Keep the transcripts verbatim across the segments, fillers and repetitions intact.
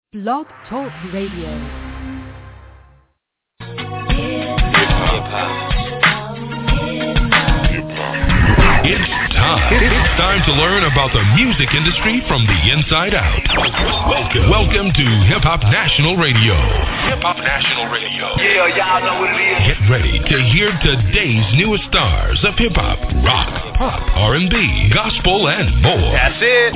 Blog Talk Radio. It's time. It's time to learn about the music industry from the inside out. Welcome, welcome to Hip Hop National Radio. Hip Hop National Radio. Yeah, y'all know what it is. Get ready to hear today's newest stars of hip hop, rock, pop, R and B, gospel, and more. That's it.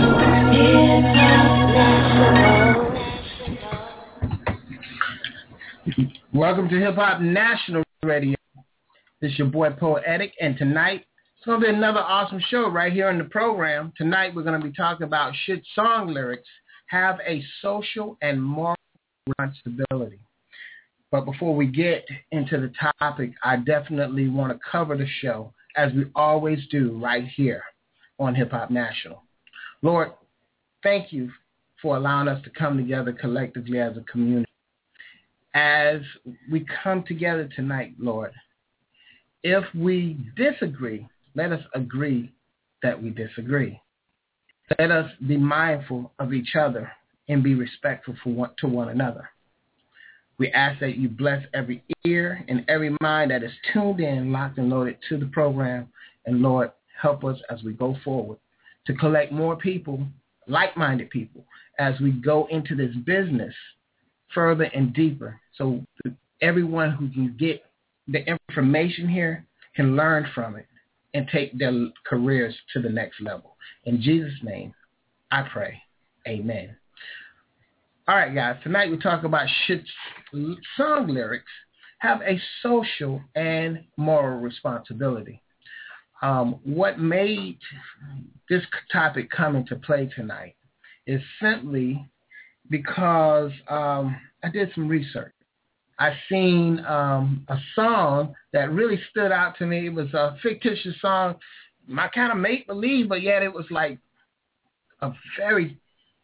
Welcome to Hip Hop National Radio. This is your boy Poetic, and tonight it's going to be another awesome show right here on the program. Tonight we're going to be talking about should song lyrics have a social and moral responsibility. But before we get into the topic, I definitely want to cover the show as we always do right here on Hip Hop National. Lord, thank you for allowing us to come together collectively as a community. As we come together tonight, Lord, if we disagree, let us agree that we disagree. Let us be mindful of each other and be respectful for one, to one another. We ask that you bless every ear and every mind that is tuned in, locked and loaded to the program. And Lord, help us as we go forward to collect more people, like-minded people, as we go into this business further and deeper, so everyone who can get the information here can learn from it and take their careers to the next level. In Jesus' name, I pray. Amen. All right, guys, tonight we talk about should song lyrics have a social and moral responsibility. Um, what made this topic come into play tonight is simply because um, I did some research. I seen um, a song that really stood out to me. It was a fictitious song, my kind of make-believe, but yet it was like a very,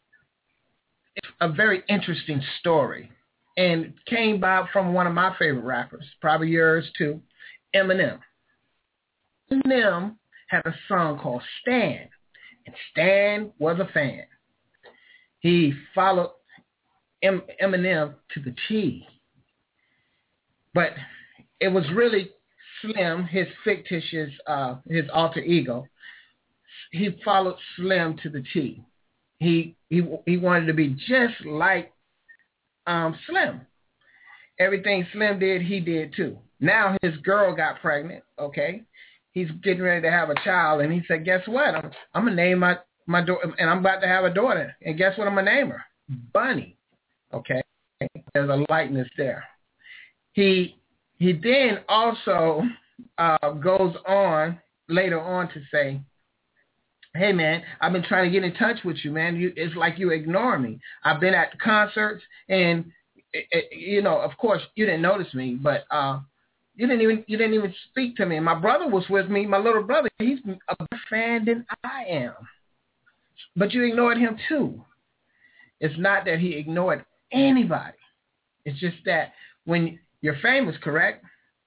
a very interesting story. And it came by from one of my favorite rappers, probably yours too, Eminem. Eminem had a song called Stan, and Stan was a fan. He followed Eminem to the T. But it was really Slim, his fictitious, uh, his alter ego. He followed Slim to the T. He he he wanted to be just like um, Slim. Everything Slim did, he did too. Now his girl got pregnant. Okay, he's getting ready to have a child, and he said, "Guess what? I'm I'm gonna name my my daughter, and I'm about to have a daughter. And guess what? I'm gonna name her Bunny." Okay, there's a likeness there. He he then also uh, goes on later on to say, "Hey man, I've been trying to get in touch with you, man. You, it's like you ignore me. I've been at concerts, and it, it, you know, of course, you didn't notice me, but uh, you didn't even you didn't even speak to me. And my brother was with me. My little brother, he's a better fan than I am, but you ignored him too. It's not that he ignored anybody. It's just that when you're famous, correct?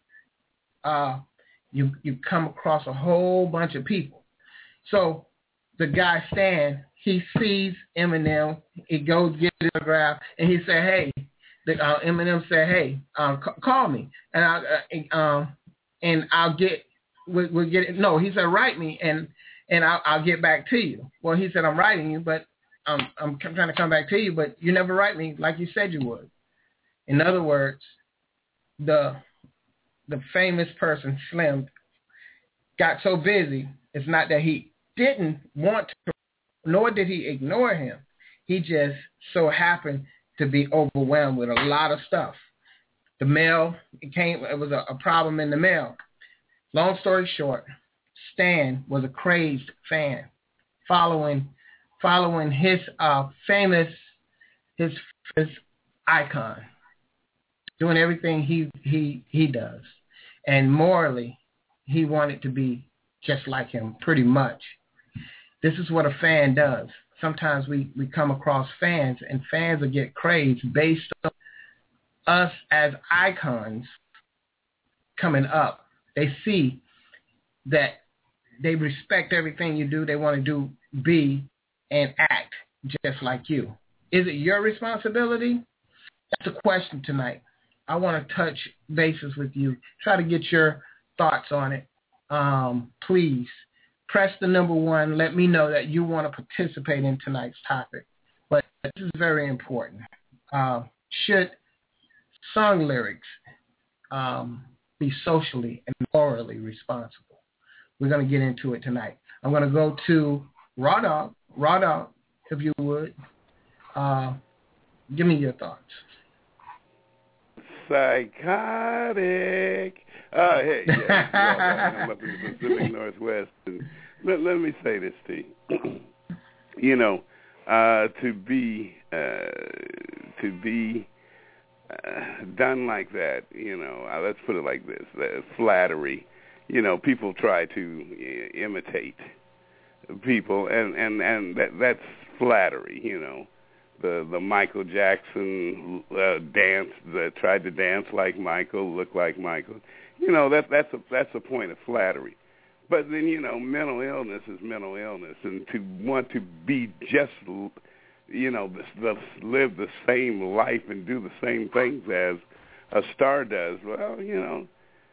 Uh, you you come across a whole bunch of people. So the guy Stan, he sees Eminem. He goes get his autograph, and he said, "Hey," the, uh, Eminem said, "Hey, um, c- call me, and I uh, um, and I'll get we'll, we'll get it." No, he said, "Write me, and and I'll, I'll get back to you." Well, he said, "I'm writing you, but um, I'm trying to come back to you, but you never write me like you said you would." In other words, the the famous person, Slim, got so busy, it's not that he didn't want to, nor did he ignore him. He just so happened to be overwhelmed with a lot of stuff. The mail, it came, it was a, a problem in the mail. Long story short, Stan was a crazed fan, following following his uh, famous, his, his icon, doing everything he, he he does. And morally, he wanted to be just like him, pretty much. This is what a fan does. Sometimes we, we come across fans, and fans will get crazed based on us as icons coming up. They see that they respect everything you do. They want to do, be, and act just like you. Is it your responsibility? That's a question tonight. I want to touch bases with you. Try to get your thoughts on it. Um, please press the number one. Let me know that you want to participate in tonight's topic. But this is very important. Uh, should song lyrics um, be socially and morally responsible? We're going to get into it tonight. I'm going to go to Raw Dog. Raw Dog, if you would. Uh, give me your thoughts. Psychotic. Uh, hey, yeah, I'm up in the Pacific Northwest. And let, let me say this to you. You know, uh, to be uh, to be uh, done like that, you know, uh, let's put it like this, uh, flattery. You know, people try to uh, imitate people, and, and, and that, that's flattery, you know. The the Michael Jackson uh, dance that tried to dance like Michael, look like Michael, you know, that that's a that's a point of flattery. But then, you know, mental illness is mental illness, and to want to be just, you know, the, the, live the same life and do the same things as a star does, well, you know,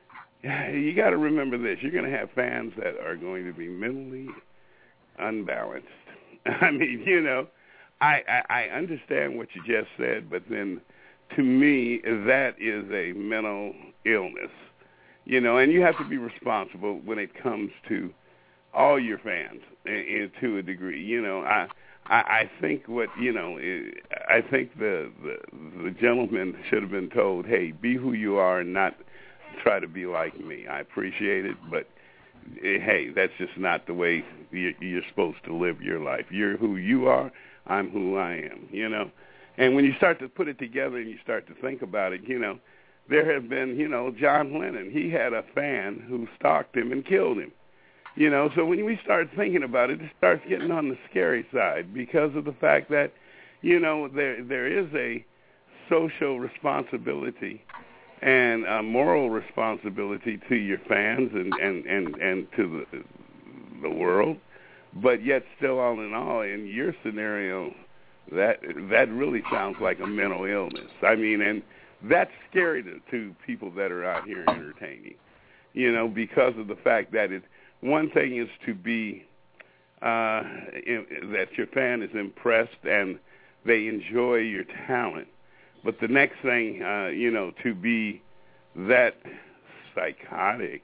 you got to remember this: you're going to have fans that are going to be mentally unbalanced. I mean, you know. I, I, I understand what you just said, but then to me, that is a mental illness, you know, and you have to be responsible when it comes to all your fans and, and to a degree. You know, I, I, I think what, you know, I think the, the, the gentleman should have been told, hey, be who you are and not try to be like me. I appreciate it, but hey, that's just not the way you're, you're supposed to live your life. You're who you are. I'm who I am, you know. And when you start to put it together and you start to think about it, you know, there have been, you know, John Lennon. He had a fan who stalked him and killed him, you know. So when we start thinking about it, it starts getting on the scary side because of the fact that, you know, there there is a social responsibility and a moral responsibility to your fans and, and, and, and to the, the world. But yet still, all in all, in your scenario, that that really sounds like a mental illness. I mean, and that's scary to, to people that are out here entertaining, you know, because of the fact that it, one thing is to be, uh, in, that your fan is impressed and they enjoy your talent. But the next thing, uh, you know, to be that psychotic,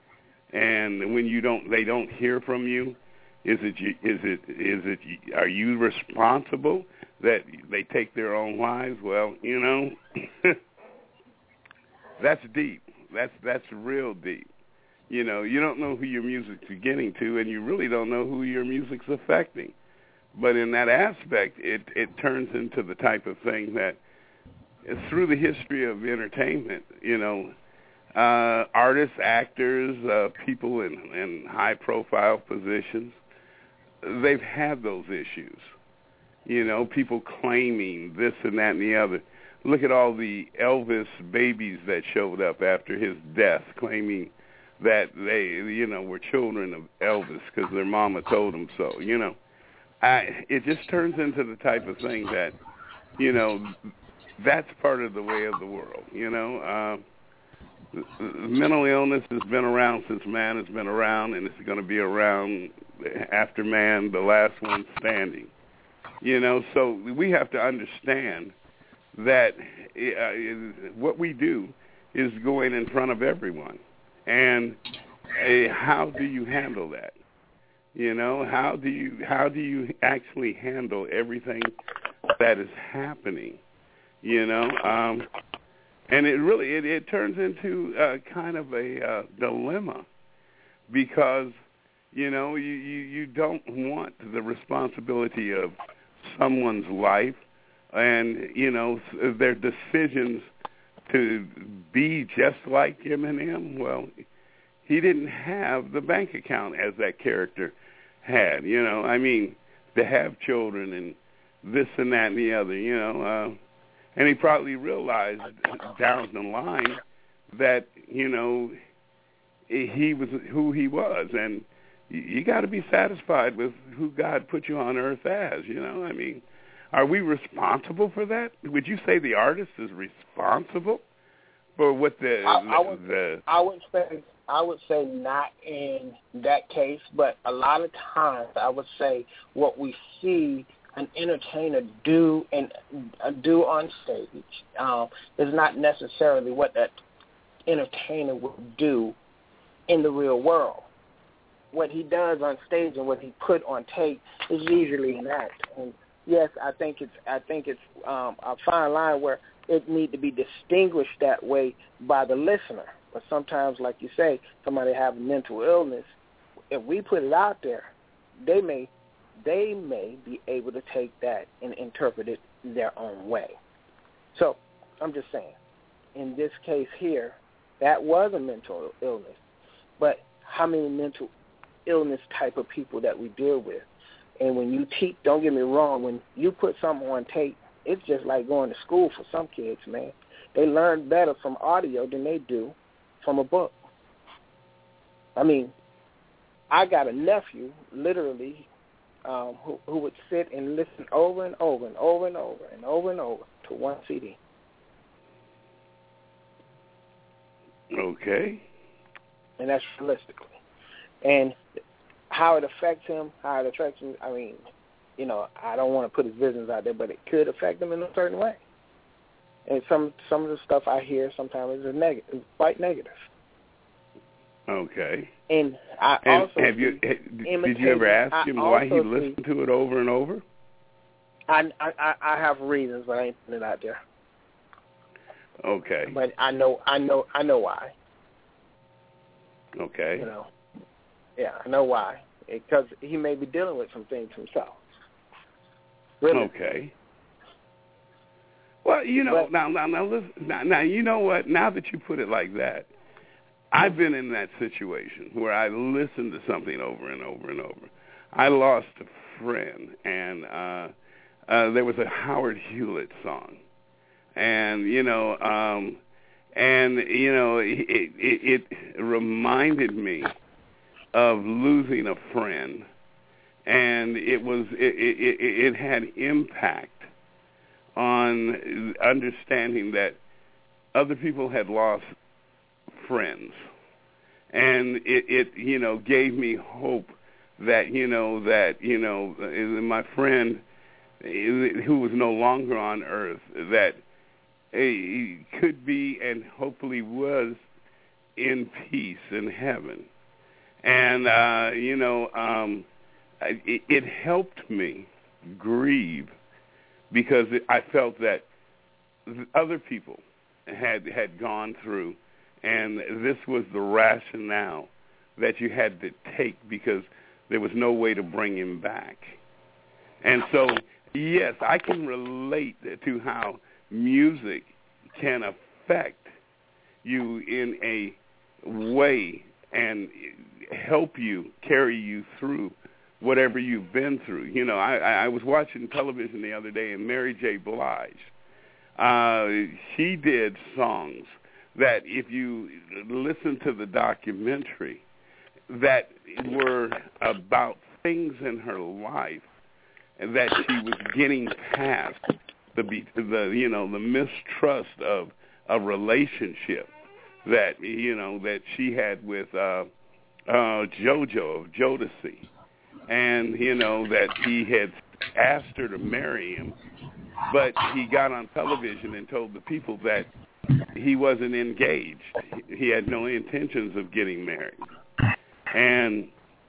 and when you don't, they don't hear from you. Is it, is it, is it, are you responsible that they take their own lives? Well, you know, that's deep. That's, that's real deep. You know, you don't know who your music's beginning to, and you really don't know who your music's affecting. But in that aspect, it, it turns into the type of thing that through the history of entertainment, you know, uh, artists, actors, uh, people in, in high-profile positions, they've had those issues. You know, people claiming this and that and the other. Look at all the Elvis babies that showed up after his death, claiming that they, you know, were children of Elvis because their mama told them so. You know, I, it just turns into the type of thing that, you know, that's part of the way of the world. You know, uh, mental illness has been around since man has been around, and it's going to be around after man, the last one standing. You know, so we have to understand that uh, what we do is going in front of everyone. And uh, how do you handle that? You know, how do you how do you actually handle everything that is happening? You know, um, and it really it, it turns into uh, kind of a uh, dilemma because, you know, you, you, you don't want the responsibility of someone's life and, you know, their decisions to be just like Eminem. Well, he didn't have the bank account as that character had, you know. I mean, to have children and this and that and the other, you know. Uh, and he probably realized down the line that, you know, he was who he was. And you got to be satisfied with who God put you on earth as, you know. I mean, Are we responsible for that? Would you say the artist is responsible for what the I, I would, the? I would say I would say not in that case, but a lot of times I would say what we see an entertainer do and uh, do on stage um, is not necessarily what that entertainer would do in the real world. What he does on stage and what he put on tape is usually an act. And yes, I think it's I think it's um, a fine line where it need to be distinguished that way by the listener. But sometimes, like you say, somebody have a mental illness. If we put it out there, they may they may be able to take that and interpret it their own way. So I'm just saying, in this case here, that was a mental illness. But how many mental illness type of people that we deal with? And when you teach, don't get me wrong, when you put something on tape, it's just like going to school for some kids, man. They learn better from audio than they do from a book. I mean, I got a nephew, literally, um, who, who would sit and listen over and over and over and over and over and over to one C D. Okay. And that's realistically. And how it affects him, how it affects him, I mean, you know, I don't want to put his business out there, but it could affect him in a certain way. And some some of the stuff I hear sometimes is negative, quite negative. Okay. And I and also have you did you ever ask him why he listened see, to it over and over? I, I I have reasons, but I ain't putting it out there. Okay. But I know I know I know why. Okay. You know. Yeah, I know why. Because he may be dealing with some things himself. Really? Okay. Well, you know, but, now, now, now, listen, now, now, you know what? Now that you put it like that, I've been in that situation where I listened to something over and over and over. I lost a friend, and uh, uh, there was a Howard Hewlett song, and you know, um, and you know, it, it, it reminded me of losing a friend, and it was it, it, it had impact on understanding that other people had lost friends, and it, it you know gave me hope that you know that you know my friend who was no longer on earth, that he could be and hopefully was in peace in heaven. And, uh, you know, um, it, it helped me grieve because it, I felt that other people had had gone through, and this was the rationale that you had to take because there was no way to bring him back. And so, yes, I can relate to how music can affect you in a way and help you, carry you through whatever you've been through. You know, I, I was watching television the other day, and Mary J. Blige, uh, she did songs that if you listen to the documentary, that were about things in her life and that she was getting past the, the you know, the mistrust of a relationship that, you know, that she had with uh, uh, JoJo of Jodeci, and, you know, that he had asked her to marry him, but he got on television and told the people that he wasn't engaged. He had no intentions of getting married. And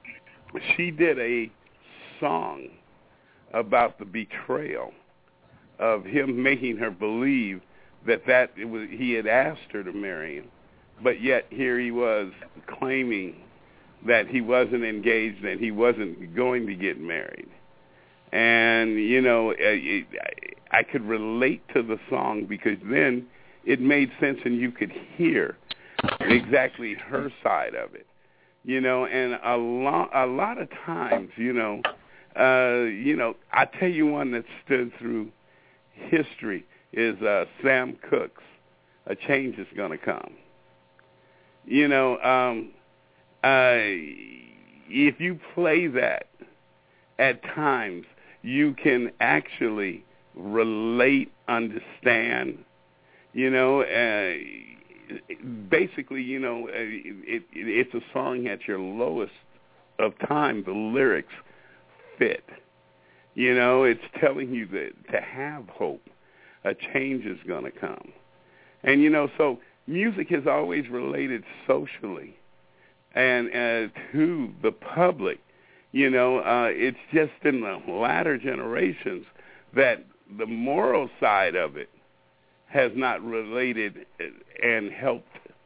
she did a song about the betrayal of him making her believe that, that it was, he had asked her to marry him. But yet here he was claiming that he wasn't engaged and he wasn't going to get married. And, you know, it, I could relate to the song because then it made sense and you could hear exactly her side of it. You know, and a lot, a lot of times, you know, uh, you know, I tell you one that stood through history is uh, Sam Cooke's "A Change Is Gonna Come." You know, um, uh, if you play that at times, you can actually relate, understand. You know, uh, basically, you know, uh, it, it, it's a song at your lowest of time. The lyrics fit. You know, it's telling you that to have hope, a change is going to come. And, you know, so music has always related socially and uh, to the public. You know, uh, it's just in the latter generations that the moral side of it has not related and helped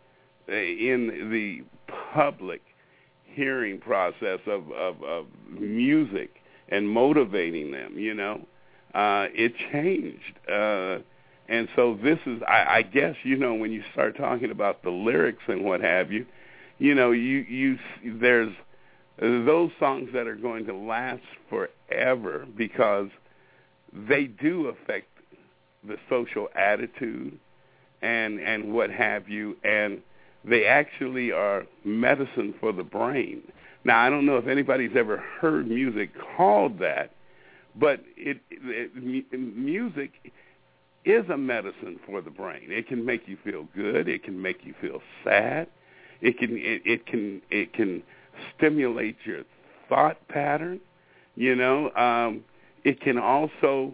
in the public hearing process of, of, of music and motivating them, you know. Uh, it changed. Uh, and so this is, I, I guess, you know, when you start talking about the lyrics and what have you, you know, you, you there's those songs that are going to last forever because they do affect the social attitude and and what have you, and they actually are medicine for the brain. Now, I don't know if anybody's ever heard music called that, but it, it, it music is a medicine for the brain. It can make you feel good. It can make you feel sad. It can it, it can it can stimulate your thought pattern. You know, um, it can also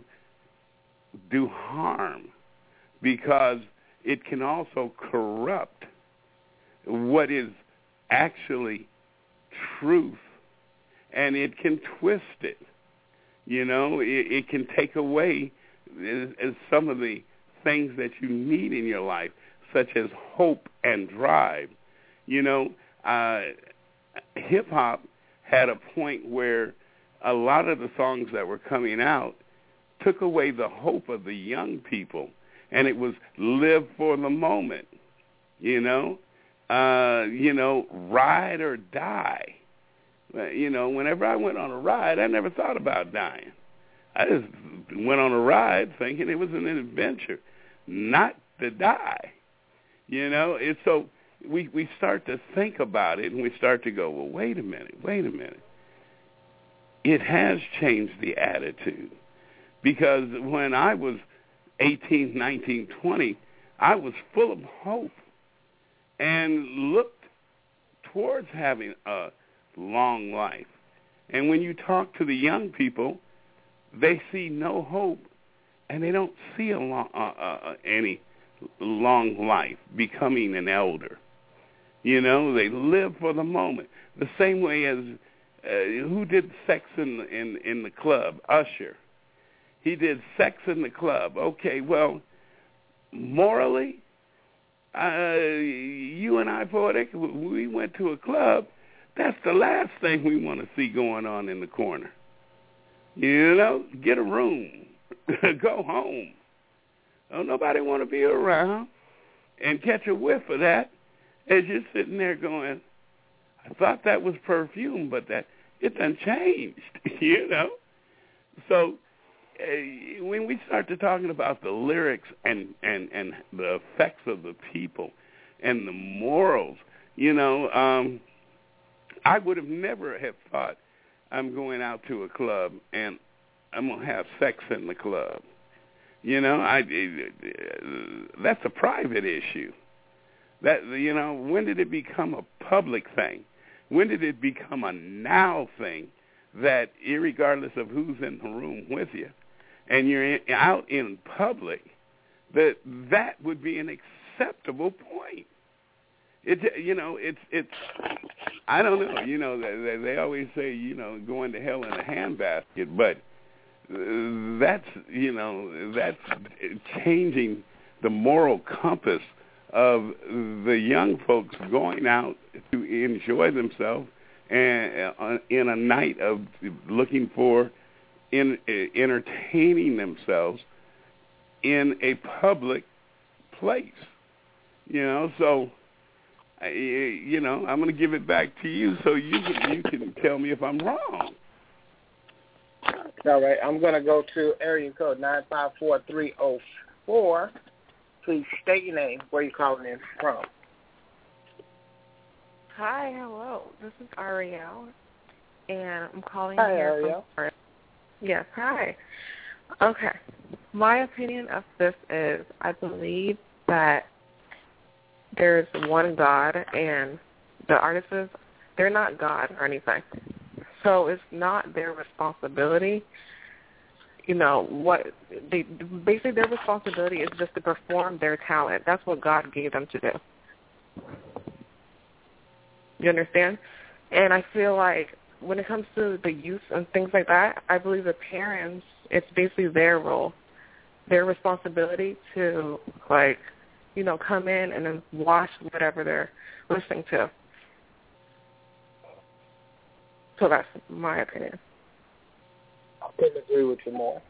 do harm because it can also corrupt what is actually truth, and it can twist it. You know, it, it can take away uh, some of the things that you need in your life, such as hope and drive. You know, uh, hip-hop had a point where a lot of the songs that were coming out took away the hope of the young people, and it was live for the moment, you know, uh, you know, ride or die. You know, whenever I went on a ride, I never thought about dying. I just went on a ride thinking it was an adventure, not to die, you know. And so we, we start to think about it, and we start to go, well, wait a minute, wait a minute. It has changed the attitude. Because when I was eighteen, nineteen, twenty, I was full of hope and looked towards having a long life. And when you talk to the young people, they see no hope, and they don't see a long, uh, uh, any long life, becoming an elder. You know, they live for the moment. The same way as uh, who did Sex in, in, in the Club? Usher. He did Sex in the Club. Okay, well, morally, uh, you and I, Poetic, we went to a club. That's the last thing we want to see going on in the corner. You know, get a room. Go home. Don't nobody want to be around and catch a whiff of that as you're sitting there going, I thought that was perfume, but that it done changed, you know. So, Uh, when we start to talking about the lyrics and, and, and the effects of the people and the morals, you know, um, I would have never have thought I'm going out to a club and I'm going to have sex in the club. You know, I, that's a private issue. That, you know, when did it become a public thing? When did it become a now thing that irregardless of who's in the room with you, and you're in, out in public, that that would be an acceptable point. It, you know, it's it's. I don't know. You know, they, they always say, you know, going to hell in a handbasket, but that's, you know, that's changing the moral compass of the young folks going out to enjoy themselves and uh, in a night of looking for in uh, entertaining themselves in a public place. You know, so uh, you know, I'm going to give it back to you so you can, you can tell me if I'm wrong. All right, I'm going to go to area code nine five four three zero four. Please state your name, where you're calling in from. Hi, hello. This is Ariel, and I'm calling hi, here Ariel. from Florida. Yes, hi. Okay. My opinion of this is I believe that there's one God, and the artists, they're not God or anything. So it's not their responsibility. You know, what they basically their responsibility is just to perform their talent. That's what God gave them to do. You understand? And I feel like when it comes to the youth and things like that, I believe the parents, it's basically their role, their responsibility to, like, you know, come in and then watch whatever they're listening to. So that's my opinion. I couldn't agree with you more.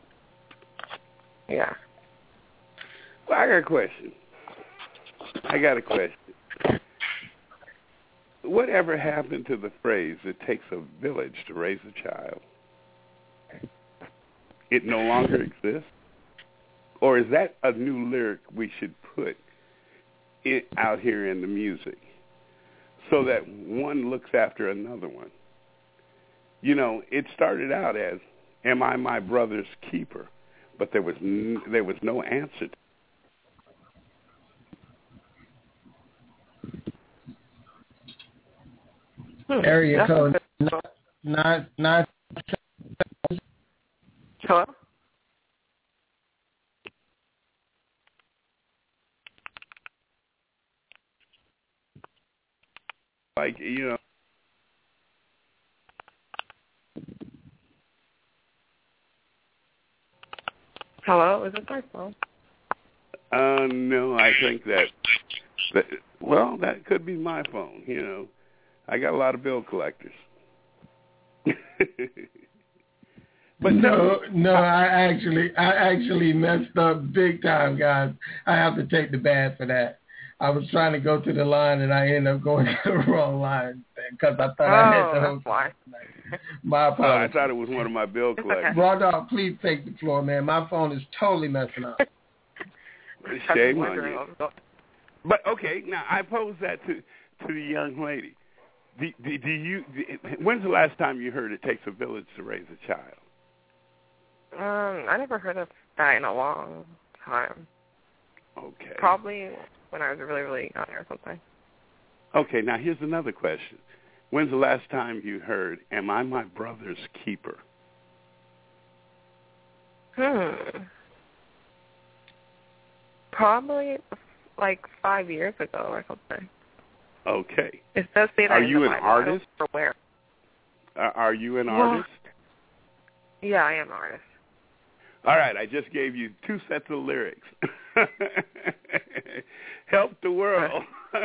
Yeah. Well, I got a question. I got a question. Whatever happened to the phrase, it takes a village to raise a child? It no longer exists? Or is that a new lyric we should put it out here in the music so that one looks after another one? You know, it started out as, am I my brother's keeper? But there was n- there was no answer. Hmm. Area code nine nine. Hello? Like, you know. Hello? Is it my phone? Uh, no, I think that, that, well, that could be my phone, you know. I got a lot of bill collectors. But no, no, I actually, I actually messed up big time, guys. I have to take the bad for that. I was trying to go to the line, and I ended up going to the wrong line because I thought oh, I had the whole. Why? My oh, apologies. I thought it was one of my bill collectors. Raw Dog, please take the floor, man. My phone is totally messing up. Shame on you. But okay, now I pose that to to the young lady. Do, do, do you? Do, when's the last time you heard it takes a village to raise a child? Um, I never heard of that in a long time. Okay. Probably when I was really, really young or something. Okay, now here's another question. When's the last time you heard, am I my brother's keeper? Hmm. Probably like five years ago or something. Okay. It does say that Are in you the an Bible. artist? I don't know where. Uh, are you an well, artist? Yeah, I am an artist. All right, I just gave you two sets of lyrics. Help the world.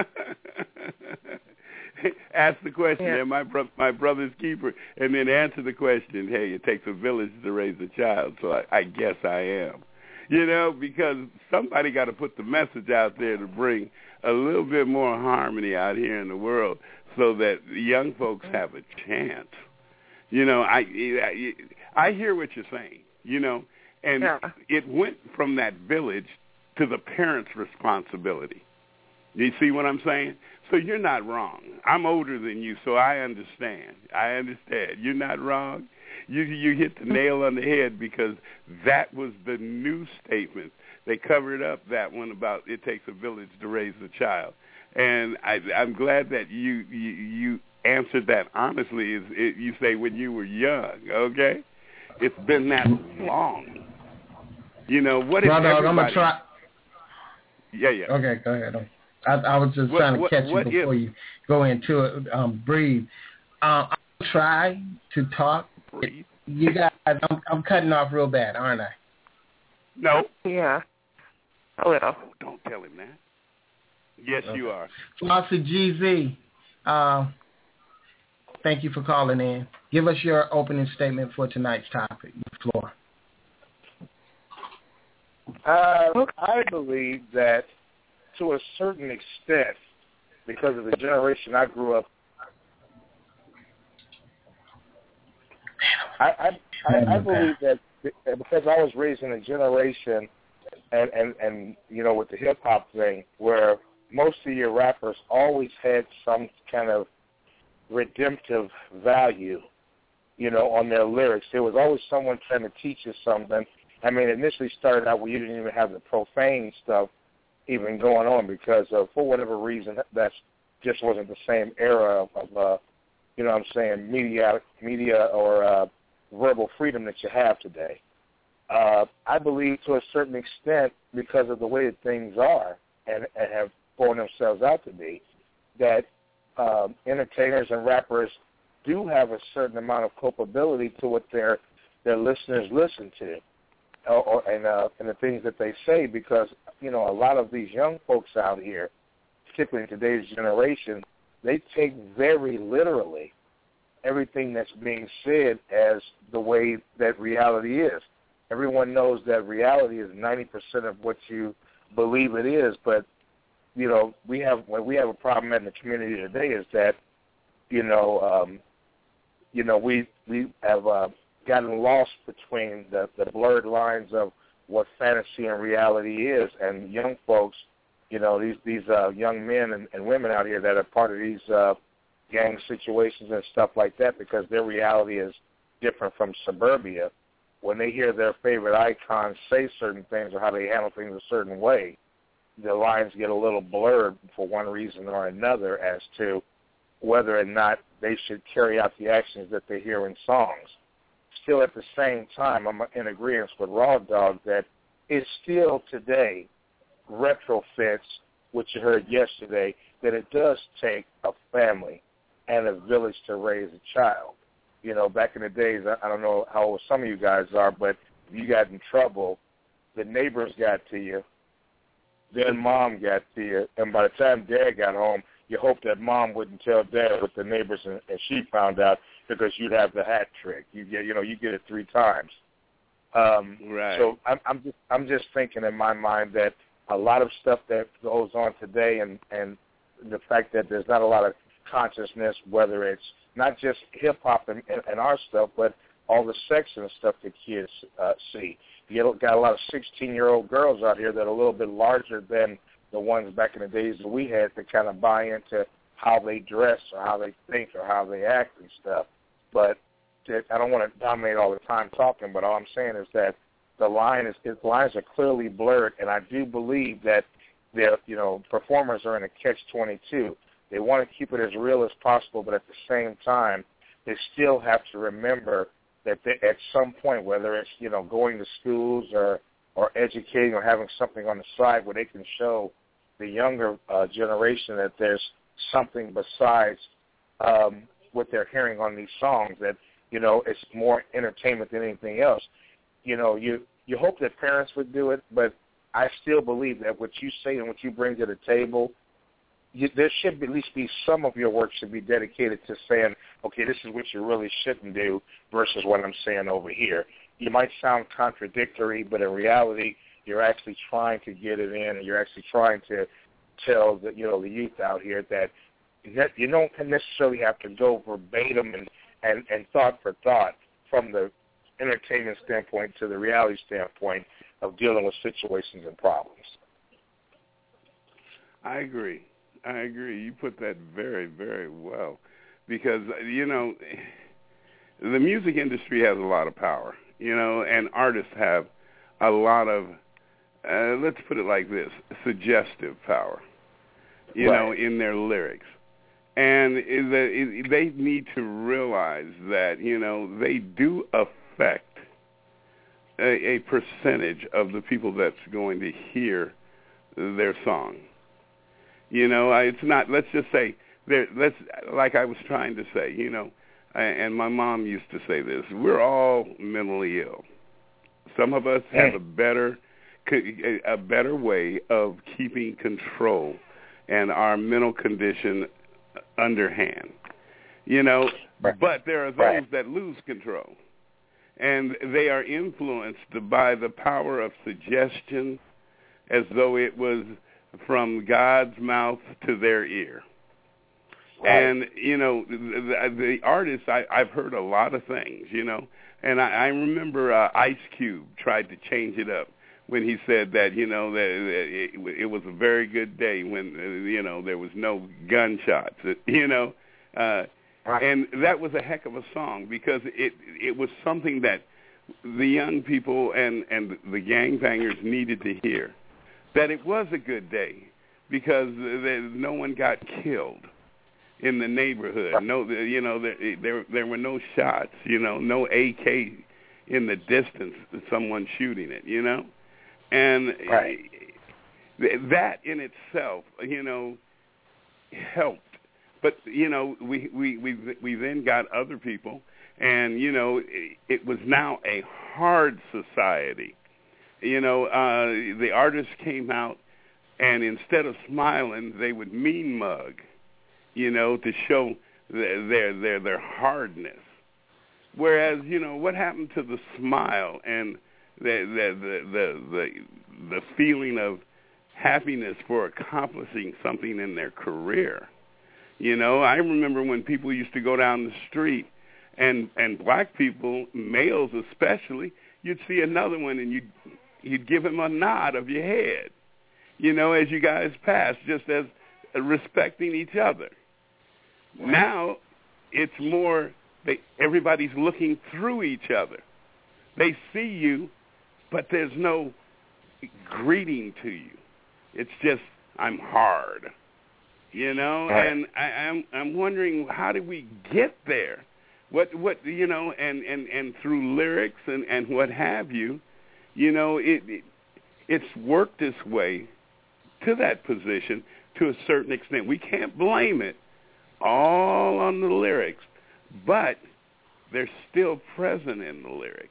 Ask the question, yeah. am I bro- my brother's keeper? And then answer the question, hey, it takes a village to raise a child, so I, I guess I am. You know, because somebody got to put the message out there to bring a little bit more harmony out here in the world so that young folks have a chance. You know, I, I, I hear what you're saying, you know, and yeah. it went from that village to the parents' responsibility. You see what I'm saying? So you're not wrong. I'm older than you, so I understand. I understand. You're not wrong. You you hit the nail on the head because that was the new statement. They covered up that one about it takes a village to raise a child. And I, I'm glad that you, you, you answered that honestly. Is it, you say when you were young, okay? It's been that long. You know, what if Raw Dog, everybody... I'm going to try... Yeah, yeah. Okay, go ahead. I, I was just what, trying to what, catch what you before if, you go into it. Um, breathe. Um, I'll try to talk. breathe. You guys, I'm, I'm cutting off real bad, aren't I? No. Yeah. A little. Oh, don't tell him that. Yes, okay. You are. Flossie G Z, uh, thank you for calling in. Give us your opening statement for tonight's topic. The floor. Uh, I believe that to a certain extent, because of the generation I grew up, I, I, I, I believe that because I was raised in a generation and, and, and you know, with the hip-hop thing, where most of your rappers always had some kind of redemptive value, you know, on their lyrics. There was always someone trying to teach you something, I mean, it initially started out where you didn't even have the profane stuff even going on because of, for whatever reason, that just wasn't the same era of, of uh, you know what I'm saying, media, media or uh, verbal freedom that you have today. Uh, I believe to a certain extent, because of the way that things are and, and have borne themselves out to be, that um, entertainers and rappers do have a certain amount of culpability to what their their listeners listen to, or, or and uh, and the things that they say, because you know a lot of these young folks out here, particularly in today's generation, they take very literally everything that's being said as the way that reality is. Everyone knows that reality is ninety percent of what you believe it is, but you know we have what we have a problem in the community today is that you know um, you know we we have uh, gotten lost between the, the blurred lines of what fantasy and reality is, and young folks, you know these these uh, young men and, and women out here that are part of these uh, gang situations and stuff like that, because their reality is different from suburbia. When they hear their favorite icons say certain things or how they handle things a certain way, the lines get a little blurred for one reason or another as to whether or not they should carry out the actions that they hear in songs. Still, at the same time, I'm in agreement with Raw Dog that it still today retrofits what you heard yesterday, that it does take a family and a village to raise a child. You know, back in the days, I don't know how old some of you guys are, but if you got in trouble, the neighbors got to you, then mom got to you, and by the time dad got home, you hoped that mom wouldn't tell dad what the neighbors and, and she found out, because you'd have the hat trick. You get, you know, you get it three times. Um, right. So I'm, I'm just, I'm just thinking in my mind that a lot of stuff that goes on today, and and the fact that there's not a lot of consciousness, whether it's not just hip-hop and, and, and our stuff, but all the sex and stuff that kids uh, see. You got a lot of sixteen-year-old girls out here that are a little bit larger than the ones back in the days that we had to kind of buy into how they dress or how they think or how they act and stuff. But to, I don't want to dominate all the time talking, but all I'm saying is that the line is, the lines are clearly blurred, and I do believe that the you know performers are in a catch twenty-two. They want to keep it as real as possible, but at the same time, they still have to remember that they, at some point, whether it's you know going to schools or or educating or having something on the side where they can show the younger uh, generation that there's something besides um, what they're hearing on these songs, that you know it's more entertainment than anything else. You know, you you hope that parents would do it, but I still believe that what you say and what you bring to the table, You, there should at least be some of your work should be dedicated to saying, okay, this is what you really shouldn't do versus what I'm saying over here. You might sound contradictory, but in reality, you're actually trying to get it in, and you're actually trying to tell the you know the youth out here that you don't necessarily have to go verbatim and, and, and thought for thought from the entertainment standpoint to the reality standpoint of dealing with situations and problems. I agree. I agree. You put that very, very well, because, you know, the music industry has a lot of power, you know, and artists have a lot of, uh, let's put it like this, suggestive power, you right. know, in their lyrics. And they need to realize that, you know, they do affect a, a percentage of the people that's going to hear their song. You know, it's not, let's just say, there, let's, like I was trying to say, you know, and my mom used to say this, we're all mentally ill. Some of us have a better, a better way of keeping control and our mental condition underhand, you know, right. But there are those right. that lose control, and they are influenced by the power of suggestion as though it was from God's mouth to their ear. Right. And, you know, the, the artists, I, I've heard a lot of things, you know, and I, I remember uh, Ice Cube tried to change it up when he said that, you know, that it, it was a very good day when, uh, you know, there was no gunshots, you know. Uh, right. And that was a heck of a song, because it it was something that the young people and, and the gangbangers needed to hear, that it was a good day because there, no one got killed in the neighborhood. No, you know, there, there there were no shots. You know, no A K in the distance, someone shooting it. You know, and right. that in itself, you know, helped. But you know, we we we we then got other people, and you know, it, it was now a hard society. You know, uh, the artists came out, and instead of smiling, they would mean mug. You know, to show their their their, their hardness. Whereas, you know, what happened to the smile and the the the the the, the feeling of happiness for accomplishing something in their career? You know, I remember when people used to go down the street, and and black people, males especially, you'd see another one, and you'd you'd give him a nod of your head. You know, as you guys pass, just as uh, respecting each other. Now, it's more, they, everybody's looking through each other. They see you, but there's no greeting to you. It's just, I'm hard, you know? Right. And I, I'm I'm wondering, how did we get there? What, what you know, and, and, and through lyrics and, and what have you, you know, it, it it's worked its way to that position to a certain extent. We can't blame it all on the lyrics, but they're still present in the lyrics.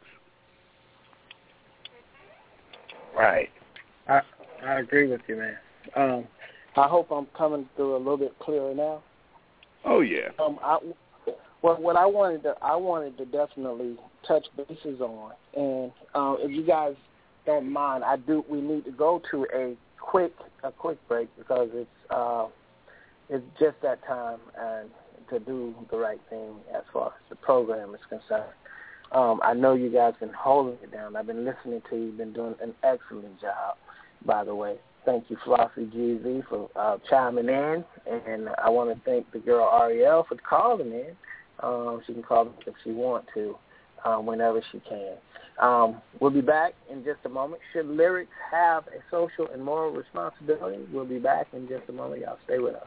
Right. I I agree with you, man. Um, I hope I'm coming through a little bit clearer now. Oh yeah. Um, I, well, what I wanted to I wanted to definitely touch bases on, and uh, if you guys don't mind, I do. We need to go to a quick a quick break because it's. Uh, It's just that time and to do the right thing as far as the program is concerned. Um, I know you guys been holding it down. I've been listening to you. You've been doing an excellent job, by the way. Thank you, Flossie G Z, for uh, chiming in. And I want to thank the girl Ariel for calling in. Um, she can call if she wants to, um, whenever she can. Um, we'll be back in just a moment. Should lyrics have a social and moral responsibility? We'll be back in just a moment. Y'all stay with us.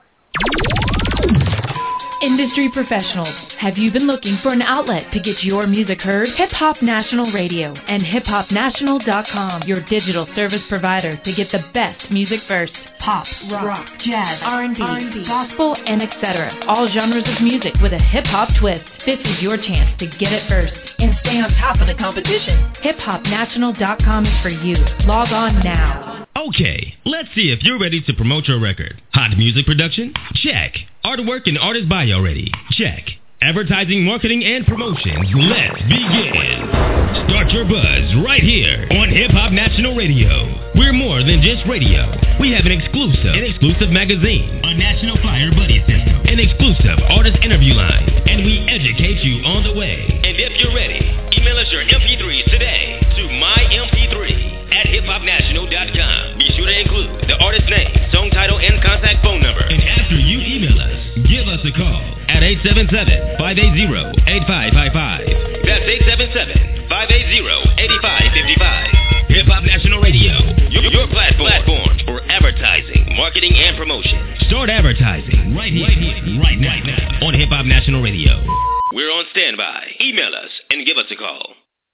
Industry professionals, have you been looking for an outlet to get your music heard? Hip Hop National Radio and hip hop national dot com, your digital service provider to get the best music first. Pop, rock, rock jazz, R and B, R and B, gospel, and et cetera. All genres of music with a hip-hop twist. This is your chance to get it first and stay on top of the competition. hip hop national dot com is for you. Log on now. Okay, let's see if you're ready to promote your record. Hot music production? Check. Artwork and artist bio ready? Check. Advertising, marketing, and promotions? Let's begin. Start your buzz right here on Hip Hop National Radio. We're more than just radio. We have an exclusive, an exclusive magazine, a national flyer buddy system, an exclusive artist interview line, and we educate you on the way. And if you're ready, email us your M P threes today to my M P three at hip hop national dot com. Be sure to include the artist name, song title, and contact phone number. And after you email us, give us a call at eight seven seven, five eight zero, eight five five five. That's eight seven seven, five eight zero, eight five five five. Hip Hop National Radio, your, your platform, platform for advertising, marketing, and promotion. Start advertising right here, right, here, right, now, right now on Hip Hop National Radio. We're on standby. Email us and give us a call.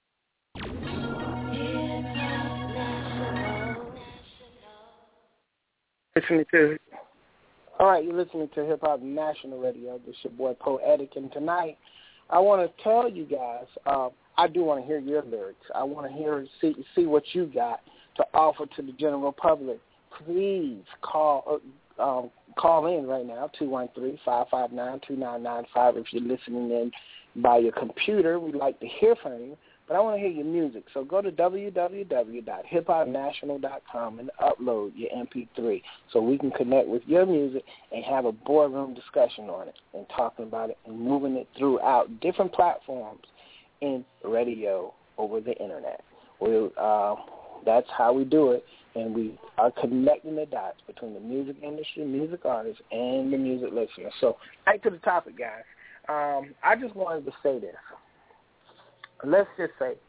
Listening to, all right, you're listening to Hip Hop National Radio. This is your boy Poetic, and tonight I want to tell you guys, uh, I do want to hear your lyrics. I want to hear see see what you got to offer to the general public. Please call uh, um, call in right now, two one three, five five nine, two nine nine five. If you're listening in by your computer, we'd like to hear from you. But I want to hear your music. So go to w w w dot hip hop national dot com and upload your M P three so we can connect with your music and have a boardroom discussion on it and talking about it and moving it throughout different platforms in radio over the Internet. We, uh, that's how we do it, and we are connecting the dots between the music industry, music artists, and the music listeners. So back to the topic, guys. Um, I just wanted to say this. Let's just say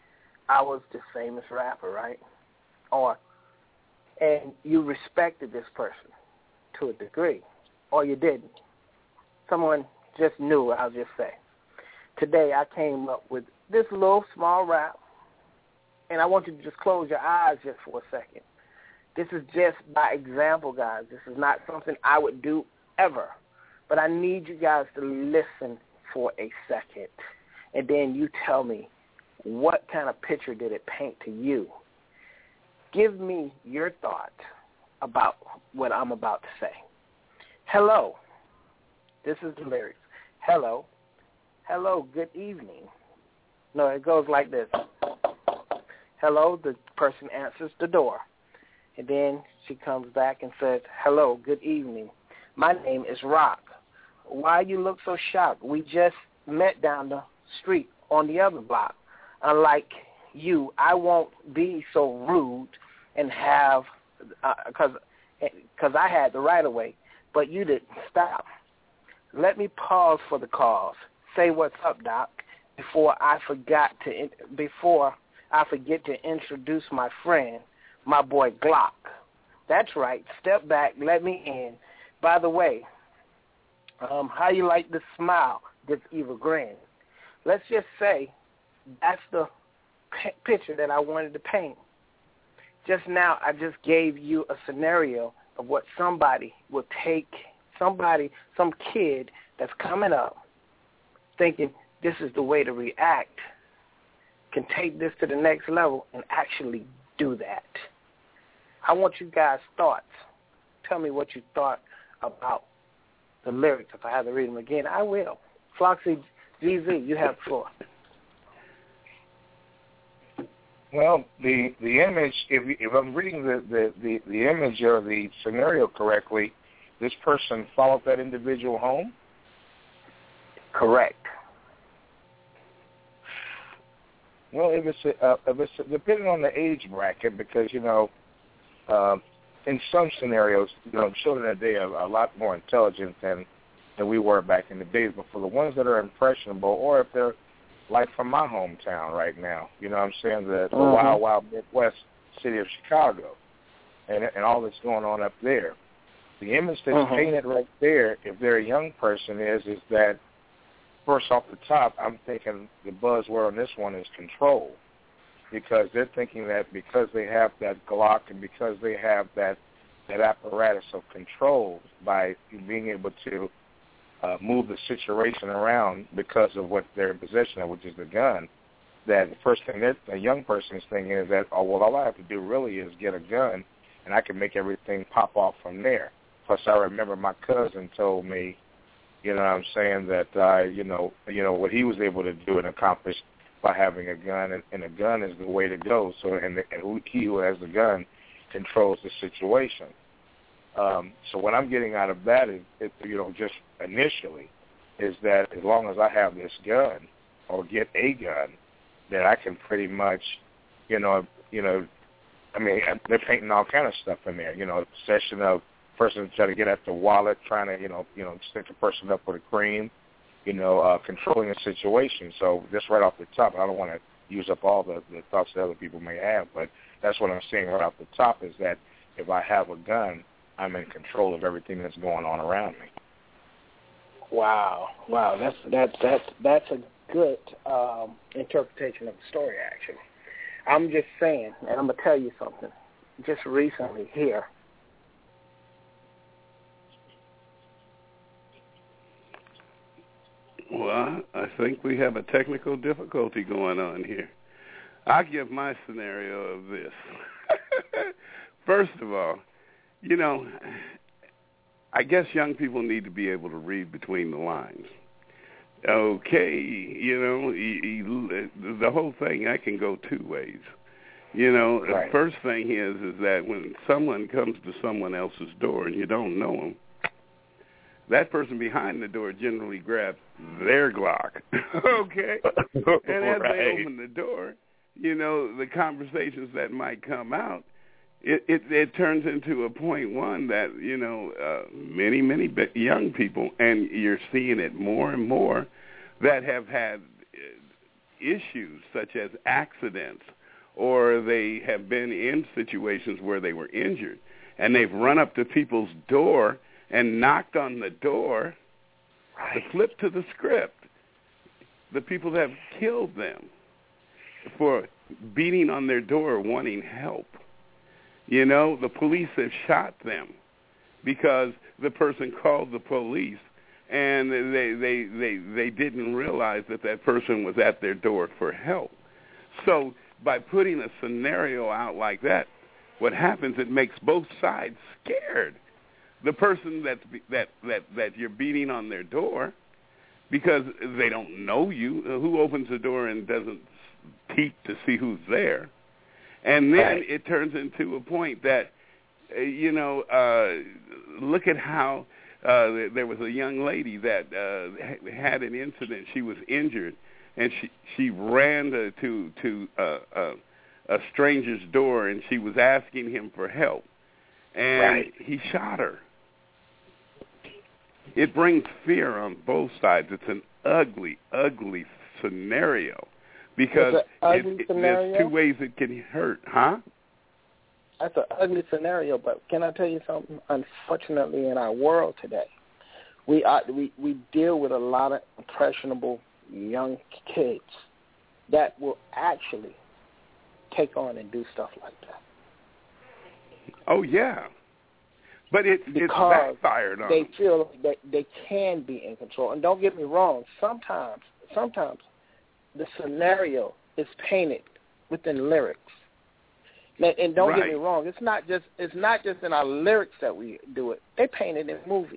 I was this famous rapper, right? Or, and you respected this person to a degree, or you didn't. Someone just knew, I'll just say. Today I came up with this little small rap, and I want you to just close your eyes just for a second. This is just by example, guys. This is not something I would do ever. But I need you guys to listen for a second, and then you tell me, what kind of picture did it paint to you? Give me your thought about what I'm about to say. Hello. This is the lyrics. Hello. Hello, good evening. No, it goes like this. Hello, the person answers the door. And then she comes back and says, hello, good evening. My name is Rock. Why you look so shocked? We just met down the street on the other block. Unlike you, I won't be so rude and have, because uh, cause I had the right of way, but you didn't stop. Let me pause for the cause. Say what's up, Doc, before I forgot to before I forget to introduce my friend, my boy Glock. That's right. Step back. Let me in. By the way, um, how you like the smile, this evil grin? Let's just say that's the p- picture that I wanted to paint. Just now, I just gave you a scenario of what somebody will take, somebody, some kid that's coming up thinking this is the way to react, can take this to the next level and actually do that. I want you guys' thoughts. Tell me what you thought about the lyrics. If I have to read them again, I will. Floxy G Z, you have the floor. Well, the the image, if if I'm reading the, the, the, the image or the scenario correctly, this person followed that individual home? Correct. Well, if it's a, uh, if it's a, depending on the age bracket, because you know, uh, in some scenarios, you know, children today are a lot more intelligent than than we were back in the days. But for the ones that are impressionable, or if they're like from my hometown right now, you know what I'm saying, the, the mm-hmm. wild, wild Midwest city of Chicago, and and all that's going on up there. The image that's mm-hmm. painted right there, if they're a young person, is is that, first off the top, I'm thinking the buzzword on this one is control, because they're thinking that because they have that Glock and because they have that that apparatus of control by being able to uh, move the situation around because of what they're in possession of, which is the gun, that the first thing that a young person is thinking is that, oh, well, all I have to do really is get a gun, and I can make everything pop off from there. Plus, I remember my cousin told me, you know what I'm saying, that, uh, you know, you know what he was able to do and accomplish by having a gun, and, and a gun is the way to go. So, and, the, and who, he who has the gun controls the situation. Um, so what I'm getting out of that is, it, you know, just initially, is that as long as I have this gun or get a gun, that I can pretty much, you know, you know, I mean, they're painting all kind of stuff in there. You know, possession of person trying to get at the wallet, trying to, you know, you know, stick the person up with a cream, you know, uh, controlling the situation. So just right off the top, I don't want to use up all the, the thoughts that other people may have, but that's what I'm saying right off the top is that if I have a gun, I'm in control of everything that's going on around me. Wow, wow, that's that's that's that's a good um, interpretation of the story. Actually, I'm just saying, and I'm gonna tell you something. Just recently here. Well, I think we have a technical difficulty going on here. I'll give my scenario of this. First of all, you know, I guess young people need to be able to read between the lines. Okay, you know, the whole thing, I can go two ways. You know, right. The first thing is is that when someone comes to someone else's door and you don't know them, that person behind the door generally grabs their Glock, okay? And as right. they open the door, you know, the conversations that might come out, it, it, it turns into a point one that, you know, uh, many, many young people, and you're seeing it more and more, that have had issues such as accidents or they have been in situations where they were injured, and they've run up to people's door and knocked on the door. Right. To flip to the script, the people that have killed them for beating on their door wanting help. You know, the police have shot them because the person called the police and they, they, they, they didn't realize that that person was at their door for help. So by putting a scenario out like that, what happens, it makes both sides scared. The person that's, that, that, that you're beating on their door because they don't know you. Who opens the door and doesn't peep to see who's there? And then right. it turns into a point that, uh, you know, uh, look at how uh, there was a young lady that uh, had an incident. She was injured, and she, she ran to, to, to uh, uh, a stranger's door, and she was asking him for help. And right. he shot her. It brings fear on both sides. It's an ugly, ugly scenario because ugly it, it, scenario? there's two ways it can hurt, huh? That's an ugly scenario, but can I tell you something? Unfortunately, in our world today, we are, we we deal with a lot of impressionable young kids that will actually take on and do stuff like that. Oh yeah, but it, it's because backfired on they them. feel like they they can be in control. And don't get me wrong, sometimes sometimes the scenario is painted within lyrics. And don't right. get me wrong, it's not just it's not just in our lyrics that we do it. They paint it in movies.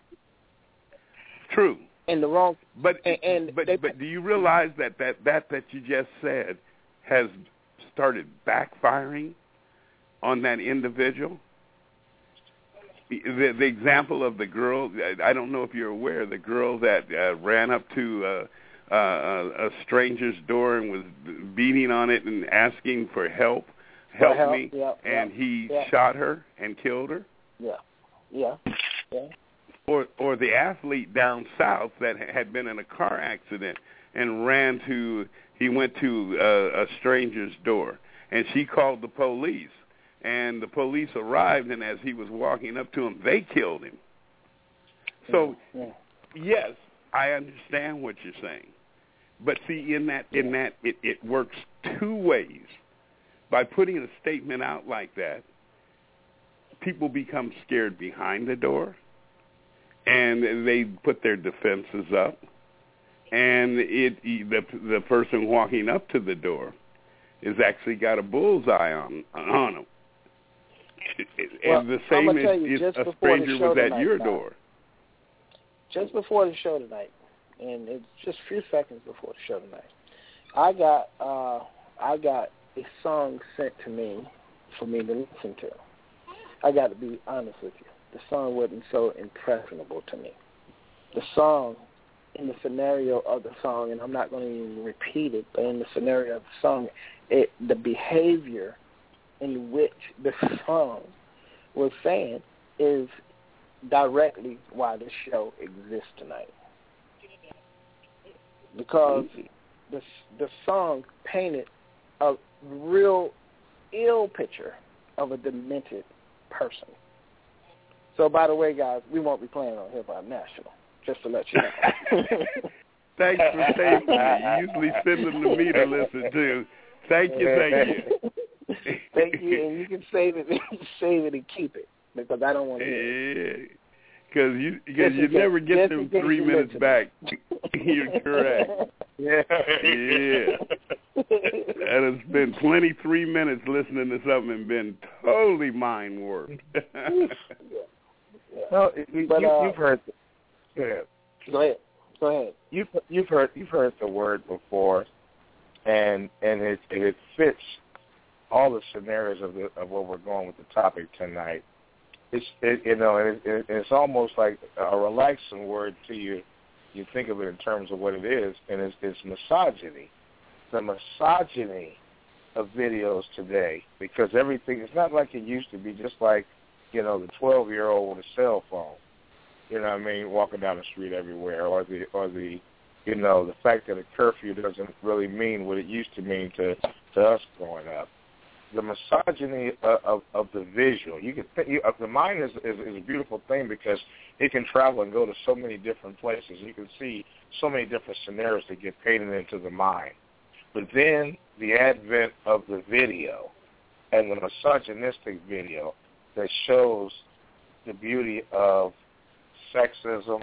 True. In the wrong but and, and but they, but do you realize that, that that that you just said has started backfiring on that individual? The, the example of the girl, I don't know if you're aware, the girl that uh, ran up to uh, uh, a stranger's door and was beating on it and asking for help, help, help me, yeah, and yeah, he yeah. shot her and killed her? Yeah, yeah, yeah. Or, or the athlete down south that had been in a car accident and ran to, he went to uh, a stranger's door, and she called the police. And the police arrived, and as he was walking up to him, they killed him. So, yeah, yeah. yes, I understand what you're saying. But see, in that, in that, it, it works two ways. By putting a statement out like that, people become scared behind the door, and they put their defenses up, and it the the person walking up to the door has actually got a bullseye on on them. Well, and the same I'm gonna is, you, is a stranger was at tonight, your now, door. Just before the show tonight, and it's just a few seconds before the show tonight, I got uh, I got a song sent to me for me to listen to. I got to be honest with you. The song wasn't so impressionable to me. The song, in the scenario of the song, and I'm not going to even repeat it, but in the scenario of the song, it, the behavior in which the song was saying is directly why this show exists tonight. Because the the song painted a real ill picture of a demented person. So, by the way, guys, we won't be playing on Hip Hop National, just to let you know. Thanks for saving me. You usually send them to me to listen to. Thank you, thank you. Thank you, and you can save it, save it and keep it, because I don't want to hear it. Yeah, because you, cause you never get them three minutes back. You're correct. Yeah. Yeah. And it's been twenty-three minutes listening to something and been totally mind warped. Yeah. No, you, but, you, uh, you've heard. Go ahead. Go ahead. Go ahead. You've you've heard you've heard the word before, and and it it fits all the scenarios of the, of what we're going with the topic tonight. It's it, you know, and it, it, it's almost like a relaxing word to you. You think of it in terms of what it is, and it's, it's misogyny. The misogyny of videos today, because everything it's not like it used to be. Just like, you know, the twelve-year-old with a cell phone, you know what I mean, walking down the street everywhere, or the or the, you know, the fact that a curfew doesn't really mean what it used to mean to to us growing up. The misogyny of, of, of the visual. You can think, you, the mind is, is, is a beautiful thing because it can travel and go to so many different places. You can see so many different scenarios that get painted into the mind. But then the advent of the video and the misogynistic video that shows the beauty of sexism,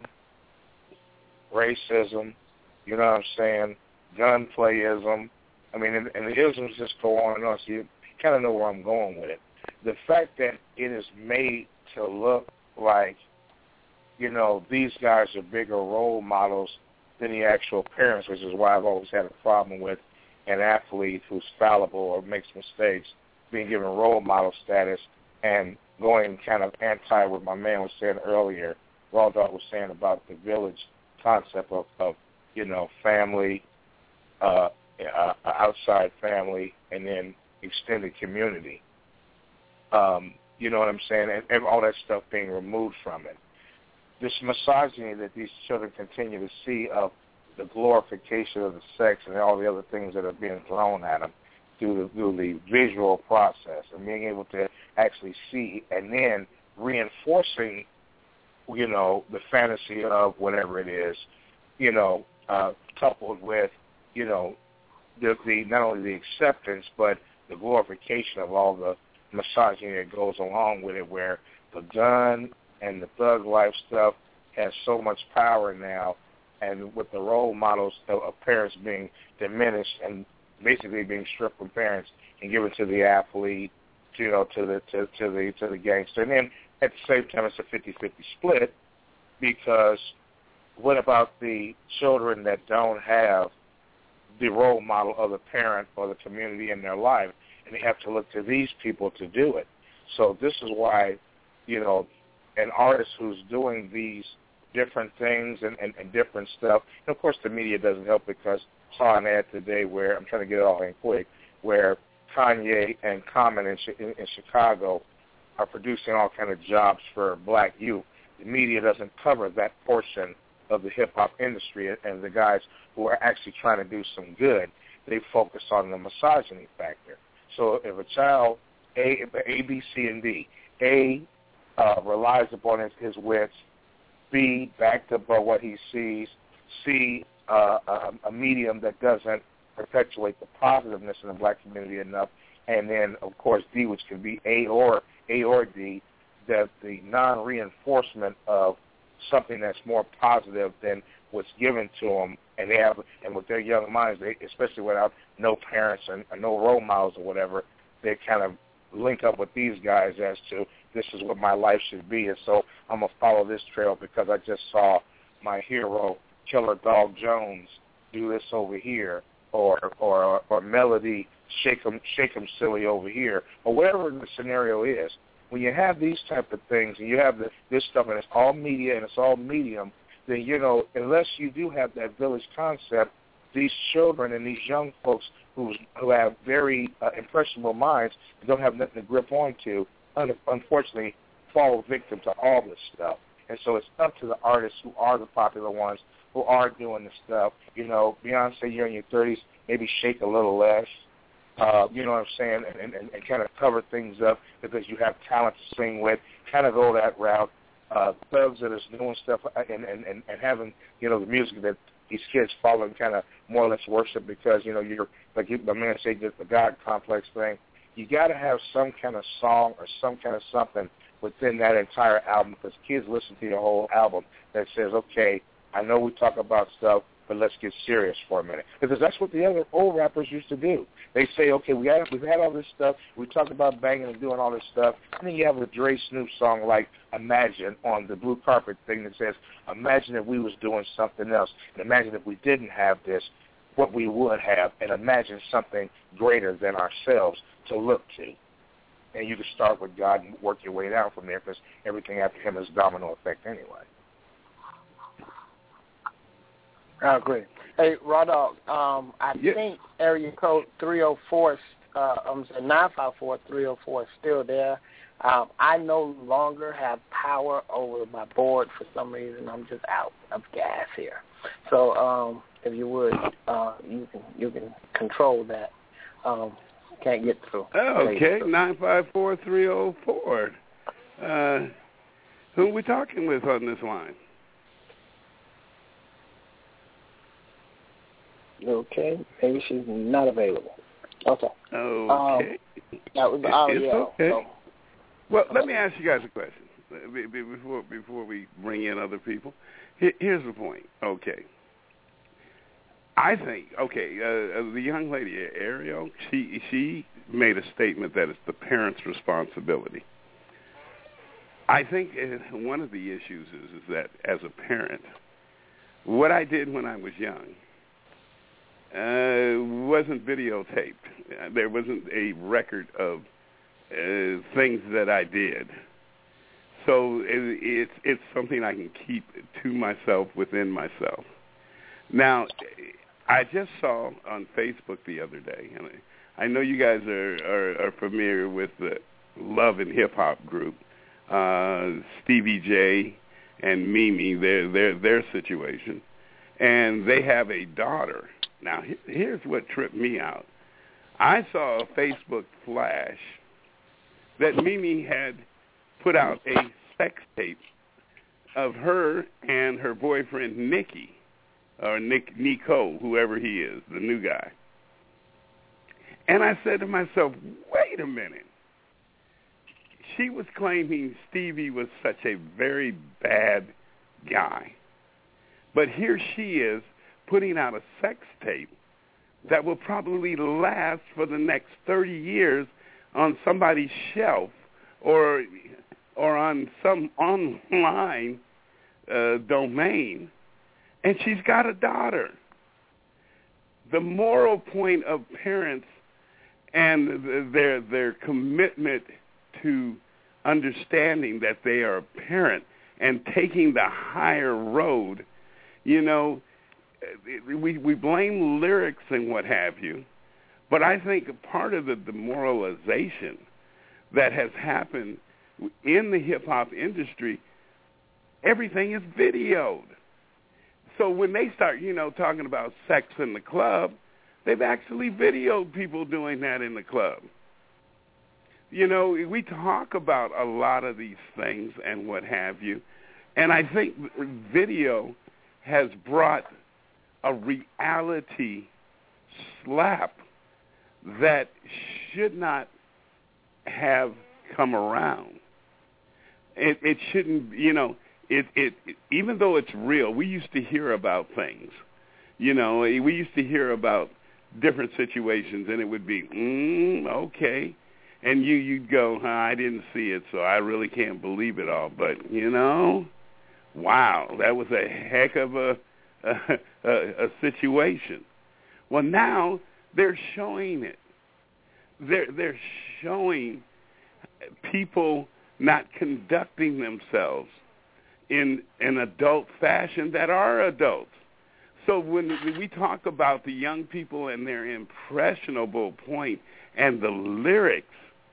racism, you know what I'm saying, gunplayism. I mean, and, and the isms just go on and on, so you kind of know where I'm going with it. The fact that it is made to look like, you know, these guys are bigger role models than the actual parents, which is why I've always had a problem with an athlete who's fallible or makes mistakes being given role model status and going kind of anti what my man was saying earlier, Raw Dog was saying about the village concept of, of you know, family, uh, uh, outside family, and then extended community. Um, you know what I'm saying? And, and all that stuff being removed from it. This misogyny that these children continue to see of the glorification of the sex and all the other things that are being thrown at them through the, through the visual process and being able to actually see and then reinforcing, you know, the fantasy of whatever it is, you know, uh, coupled with, you know, the, the not only the acceptance but the glorification of all the misogyny that goes along with it, where the gun and the thug life stuff has so much power now, and with the role models of, of parents being diminished and basically being stripped from parents and given to the athlete, you know, to the to, to the to the gangster, and then at the same time it's a fifty-fifty split, because what about the children that don't have the role model of the parent or the community in their life, and they have to look to these people to do it? So this is why, you know, an artist who's doing these different things and, and, and different stuff, and of course the media doesn't help, because I saw an ad today where, I'm trying to get it all in quick, where Kanye and Common in, in, in Chicago are producing all kind of jobs for black youth. The media doesn't cover that portion of the hip-hop industry and the guys who are actually trying to do some good. They focus on the misogyny factor. So if a child, A, A B, C, and D, A, uh, relies upon his, his wits, B, backed up by what he sees, C, uh, a, a medium that doesn't perpetuate the positiveness in the black community enough, and then, of course, D, which can be A or A or D, that the non-reinforcement of something that's more positive than what's given to them, and they have, and with their young minds, they, especially without no parents and, and no role models or whatever, they kind of link up with these guys as to, this is what my life should be, and so I'm going to follow this trail because I just saw my hero, Killer Dog Jones, do this over here, or or or Melody, shake him, shake him silly over here, or whatever the scenario is. When you have these type of things, and you have the, this stuff, and it's all media and it's all medium, then, you know, unless you do have that village concept, these children and these young folks who who have very uh, impressionable minds and don't have nothing to grip onto, un- unfortunately, fall victim to all this stuff. And so it's up to the artists who are the popular ones, who are doing the stuff. You know, Beyonce, you're in your thirties, maybe shake a little less. Uh, you know what I'm saying, and, and, and kind of cover things up because you have talent to sing with, kind of go that route. Uh, thugs that is doing stuff and, and, and, and having, you know, the music that these kids follow and kind of more or less worship because, you know, you're, like you, the man said, the God complex thing. You got to have some kind of song or some kind of something within that entire album, because kids listen to your whole album that says, okay, I know we talk about stuff, but let's get serious for a minute. Because that's what the other old rappers used to do. They say, okay, we had, we've had all this stuff. We talk about banging and doing all this stuff. And then you have a Dre Snoop song like Imagine on the Blue Carpet thing that says, imagine if we was doing something else. And imagine if we didn't have this, what we would have. And imagine something greater than ourselves to look to. And you can start with God and work your way down from there, because everything after him is domino effect anyway. I agree. Hey, Raw Dog, um, I yeah. think area code three oh four, uh, I'm sorry, nine five four, three oh four is still there. Um, I no longer have power over my board for some reason. I'm just out of gas here. So um, if you would, uh, you can you can control that. um, can't get through. Okay, nine five four three zero four. Uh, who are we talking with on this line? Okay, maybe she's not available. Okay. Okay. Um, that was Ariel. It's okay. So. Well, let me ask you guys a question before before we bring in other people. Here's the point. Okay. I think, okay, uh, the young lady, Ariel, she she made a statement that it's the parents' responsibility. I think one of the issues is, is that as a parent, what I did when I was young uh, wasn't videotaped. There wasn't a record of uh, things that I did. So it, it's it's something I can keep to myself, within myself. Now, I just saw on Facebook the other day, and I, I know you guys are, are, are familiar with the Love and Hip Hop group, uh, Stevie J and Mimi, their their their situation, and they have a daughter. Now, here's what tripped me out. I saw a Facebook flash that Mimi had put out a sex tape of her and her boyfriend Nicky, or Nick Nico, whoever he is, the new guy. And I said to myself, wait a minute. She was claiming Stevie was such a very bad guy. But here she is putting out a sex tape that will probably last for the next thirty years on somebody's shelf or or on some online uh, domain. And she's got a daughter. The moral point of parents and their their commitment to understanding that they are a parent and taking the higher road, you know, we we blame lyrics and what have you, but I think part of the demoralization that has happened in the hip-hop industry, everything is videoed. So when they start, you know, talking about sex in the club, they've actually videoed people doing that in the club. You know, we talk about a lot of these things and what have you, and I think video has brought a reality slap that should not have come around. It, it shouldn't, you know, It, it, it, even though it's real, we used to hear about things. You know, we used to hear about different situations, and it would be, mm, okay. And you, you'd go, huh, I didn't see it, so I really can't believe it all. But, you know, wow, that was a heck of a, a, a, a situation. Well, now they're showing it. They're, they're showing people not conducting themselves in an adult fashion that are adults. So when we talk about the young people and their impressionable point and the lyrics,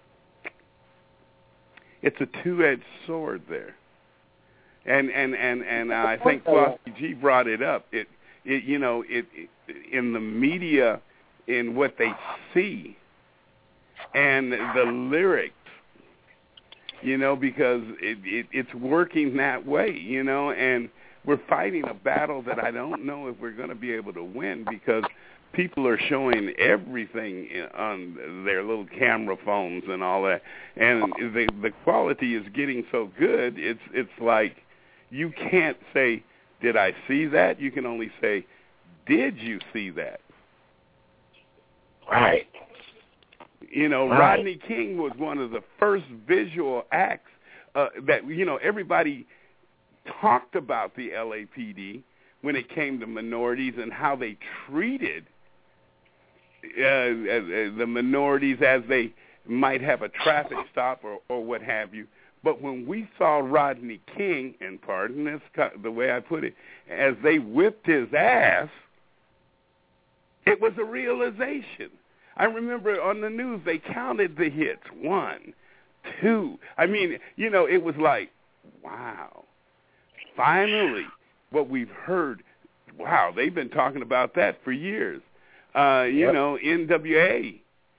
it's a two-edged sword there. And and and, and I think Flossy G brought it up. It, it you know, it, it in the media, in what they see, and the lyrics, you know, because it, it, it's working that way, you know, and we're fighting a battle that I don't know if we're going to be able to win because people are showing everything on their little camera phones and all that, and the, the quality is getting so good, it's it's like you can't say, did I see that? You can only say, did you see that? Right. You know, right. Rodney King was one of the first visual acts uh, that, you know, everybody talked about the L A P D when it came to minorities and how they treated uh, uh, the minorities as they might have a traffic stop or, or what have you. But when we saw Rodney King, and pardon this, the way I put it, as they whipped his ass, it was a realization. I remember on the news they counted the hits. One, two. I mean, you know, it was like, wow. Finally, what we've heard, wow, they've been talking about that for years. Uh, you yep. know, N W A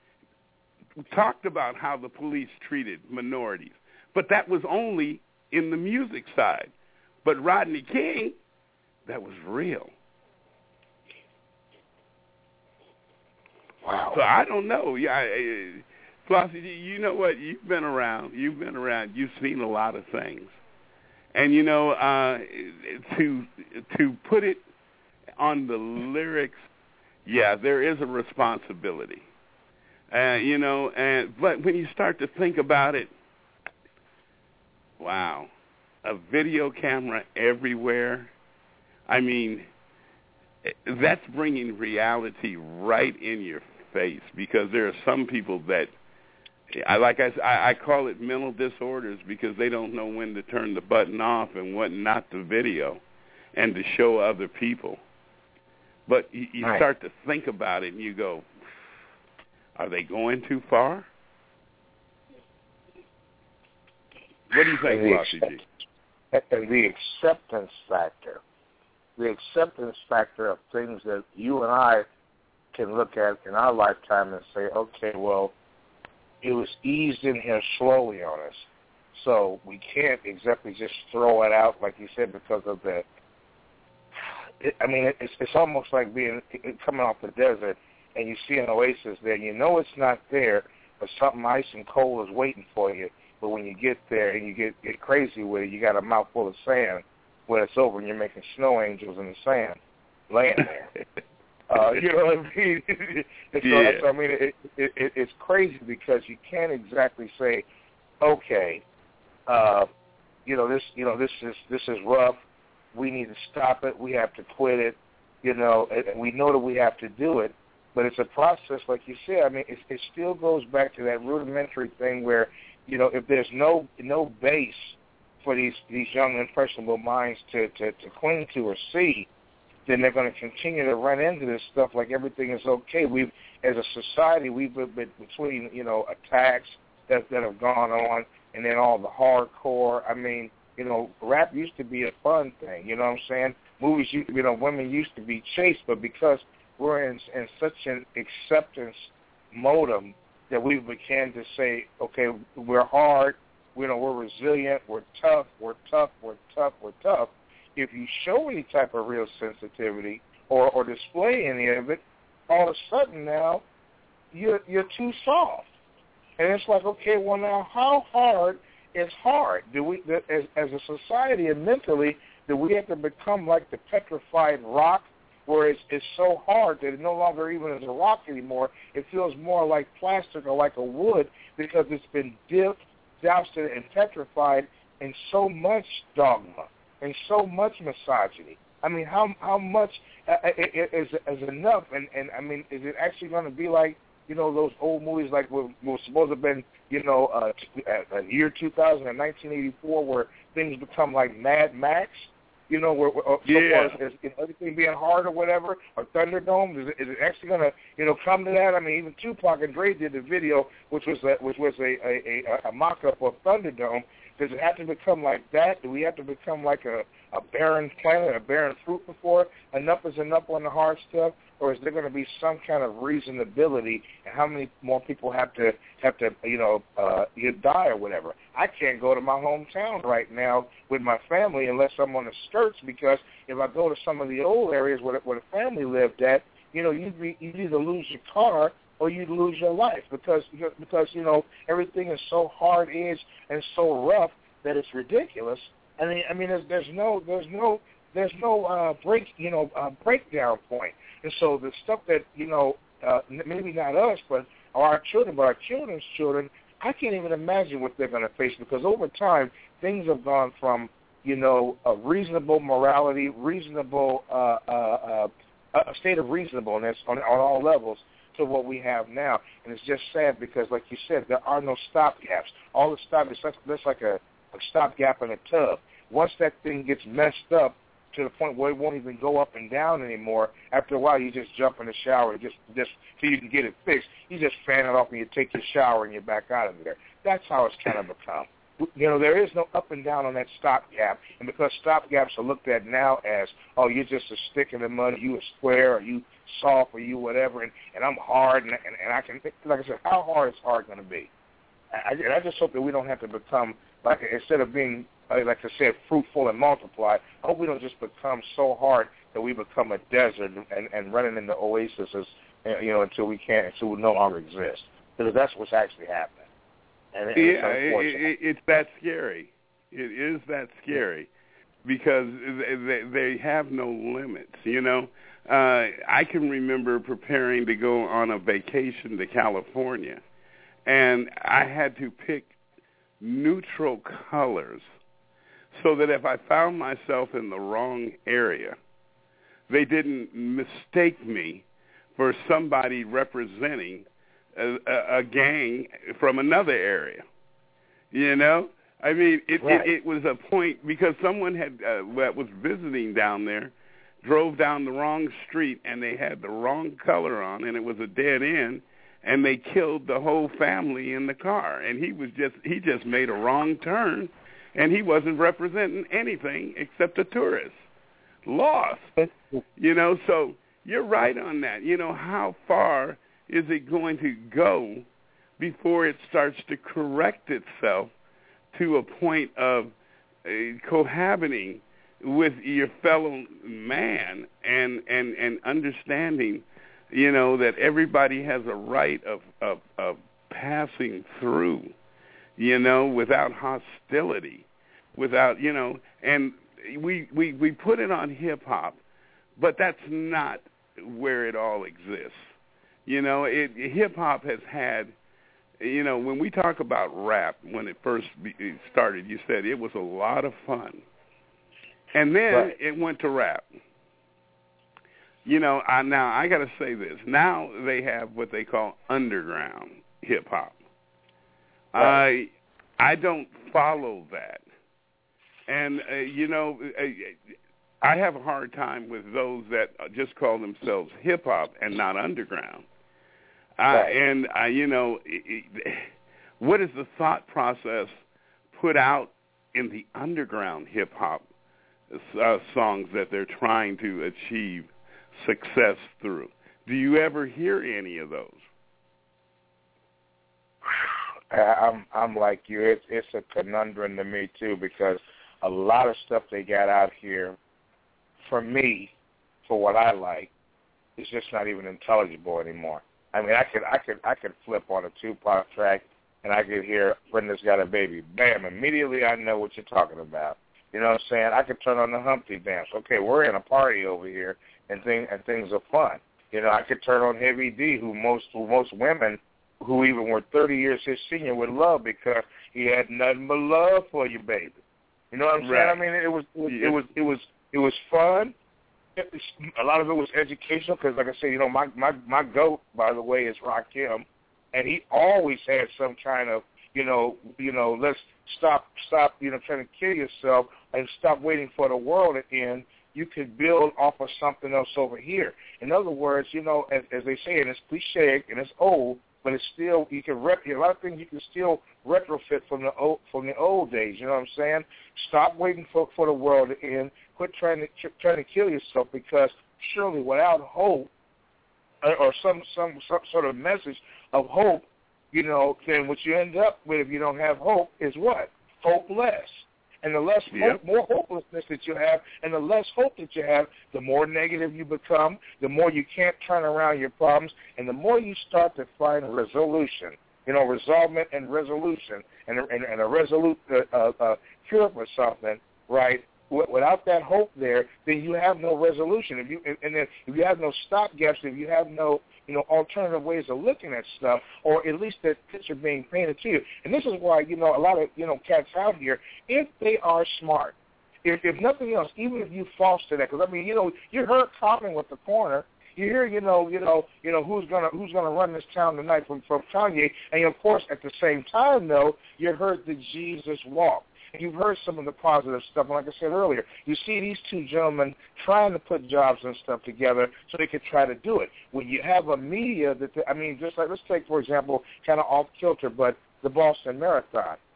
talked about how the police treated minorities, but that was only in the music side. But Rodney King, that was real. Wow. So I don't know. Yeah, Flossie, you know what? You've been around. You've been around. You've seen a lot of things. And, you know, uh, to to put it on the lyrics, yeah, there is a responsibility. Uh, you know, and but when you start to think about it, wow, a video camera everywhere. I mean, that's bringing reality right in your face, because there are some people that, I like I, I call it mental disorders, because they don't know when to turn the button off and what not to video and to show other people. But you, you right. start to think about it and you go, are they going too far? What do you think, Flossie G? And the acceptance factor. The acceptance factor of things that you and I can look at in our lifetime and say, okay, well, it was eased in here slowly on us. So we can't exactly just throw it out, like you said, because of the, it, I mean, it's, it's almost like being coming off the desert and you see an oasis there. You know it's not there, but something ice and cold is waiting for you. But when you get there and you get, get crazy with it, you got a mouthful of sand when it's over and you're making snow angels in the sand laying there. uh, you know what I mean? so, yeah. so, I mean, it, it, it, it's crazy because you can't exactly say, okay, uh, you know this, you know this is this is rough. We need to stop it. We have to quit it. You know, and we know that we have to do it. But it's a process, like you said. I mean, it, it still goes back to that rudimentary thing where, you know, if there's no no base for these these young impressionable minds to, to, to cling to or see, then they're going to continue to run into this stuff like everything is okay. We've, as a society, we've been between, you know, attacks that that have gone on, and then all the hardcore. I mean, you know, rap used to be a fun thing. You know what I'm saying? Movies, you you know, women used to be chased, but because we're in in such an acceptance modem that we began to say, okay, we're hard, you know, we're resilient, we're tough, we're tough, we're tough, we're tough. If you show any type of real sensitivity or, or display any of it, all of a sudden now you're you're too soft, and it's like, okay, well now how hard is hard? Do we, as as a society and mentally, do we have to become like the petrified rock, where it's, it's so hard that it no longer even is a rock anymore? It feels more like plastic or like a wood because it's been dipped, dousted, and petrified in so much dogma and so much misogyny. I mean, how how much uh, is is enough? And, and I mean, is it actually going to be like, you know, those old movies like what was supposed to have been, you know, uh, a year two thousand and nineteen eighty-four, where things become like Mad Max? You know, where, where so yeah. far as, as everything being hard or whatever, or Thunderdome, is it, is it actually going to, you know, come to that? I mean, even Tupac and Dre did the video, which was a, which was a, a, a, a mock-up of Thunderdome. Does it have to become like that? Do we have to become like a, a barren planet, a barren fruit before enough is enough on the hard stuff? Or is there going to be some kind of reasonability, and how many more people have to have to you know uh, you die or whatever? I can't go to my hometown right now with my family unless I'm on the skirts, because if I go to some of the old areas where, where the family lived at, you know, you'd be you'd either lose your car or you'd lose your life because because you know everything is so hard edged and so rough that it's ridiculous. I mean, I mean, there's, there's no there's no there's no uh, break you know uh, breakdown point. And so the stuff that, you know, uh, maybe not us, but our children, but our children's children, I can't even imagine what they're going to face, because over time things have gone from, you know, a reasonable morality, reasonable, uh, uh, uh, a state of reasonableness on, on all levels to what we have now. And it's just sad because, like you said, there are no stopgaps. All the stop is like, that's like a, a stopgap in a tub. Once that thing gets messed up to the point where it won't even go up and down anymore, after a while you just jump in the shower just just so you can get it fixed. You just fan it off and you take your shower and you're back out of there. That's how it's kind of become. you know, there is no up and down on that stopgap. And because stopgaps are looked at now as, oh, you're just a stick in the mud, you a square, or you soft, or you whatever, and, and I'm hard, and, and, and I can, like I said, how hard is hard going to be? I, and I just hope that we don't have to become, like, instead of being, like I said, fruitful and multiply, I hope we don't just become so hard that we become a desert and, and running into oases, you know, until we can't, until we no longer exist. Because that's what's actually happening. And it, yeah, it, it, it's that scary. It is that scary because they, they have no limits, you know. Uh, I can remember preparing to go on a vacation to California, and I had to pick neutral colors so that if I found myself in the wrong area, they didn't mistake me for somebody representing A, a, a gang from another area, you know. I mean, it, right. it, it was a point because someone had uh, that was visiting down there, drove down the wrong street and they had the wrong color on, and it was a dead end, and they killed the whole family in the car. And he was just he just made a wrong turn, and he wasn't representing anything except a tourist, lost, you know. So you're right on that. You know, how far is it going to go before it starts to correct itself to a point of uh, cohabiting with your fellow man and, and, and understanding, you know, that everybody has a right of, of, of passing through, you know, without hostility, without, you know, and we, we, we put it on hip-hop, but that's not where it all exists. You know, it, hip-hop has had, you know, when we talk about rap, when it first be, it started, you said it was a lot of fun. And then right. it went to rap. You know, I, now I got to say this. Now they have what they call underground hip-hop. Right. I, I don't follow that. And, uh, you know, I have a hard time with those that just call themselves hip-hop and not underground. Uh, and, uh, you know, it, it, what is the thought process put out in the underground hip-hop uh, songs that they're trying to achieve success through? Do you ever hear any of those? I'm I'm like you. It's, it's a conundrum to me, too, because a lot of stuff they got out here, for me, for what I like, is just not even intelligible anymore. I mean, I could, I could, I could flip on a Tupac track, and I could hear "Brenda's Got a Baby." Bam! Immediately, I know what you're talking about. You know what I'm saying? I could turn on the Humpty Dance. Okay, we're in a party over here, and thing and things are fun. You know, I could turn on Heavy D, who most, who most women, who even were thirty years his senior, would love because he had nothing but love for you, baby. You know what I'm right. saying? I mean, it was, it was, yeah. it was, it was, it was fun. A lot of it was educational because, like I said, you know, my, my, my goat, by the way, is Rakim, and he always had some kind of, you know, you know, let's stop, stop, you know, trying to kill yourself and stop waiting for the world to end. You could build off of something else over here. In other words, you know, as, as they say, and it's cliche and it's old, but it's still, you can rep, a lot of things you can still retrofit from the old, from the old days. You know what I'm saying? Stop waiting for, for the world to end. Quit trying to trying to kill yourself, because surely without hope or, or some, some some sort of message of hope, you know, then what you end up with if you don't have hope is what? Hopeless. And the less yep. hope, more hopelessness that you have, and the less hope that you have, the more negative you become, the more you can't turn around your problems, and the more you start to find resolution, you know, resolvement and resolution, and, and, and a resolute uh, uh, cure for something, right? Without that hope there, then you have no resolution. If you and then if you have no stopgaps, if you have no, you know, alternative ways of looking at stuff, or at least that picture being painted to you. And this is why, you know, a lot of, you know, cats out here, if they are smart, if if nothing else, even if you foster that, because I mean, you know, you heard Common with the corner. You hear, you know, you know, you know who's gonna who's gonna run this town tonight from from Kanye, and of course at the same time though, you heard the Jesus walk. You've heard some of the positive stuff, and like I said earlier, you see these two gentlemen trying to put jobs and stuff together so they could try to do it. When you have a media that, I mean, just like, let's take, for example, kind of off kilter, but the Boston Marathon.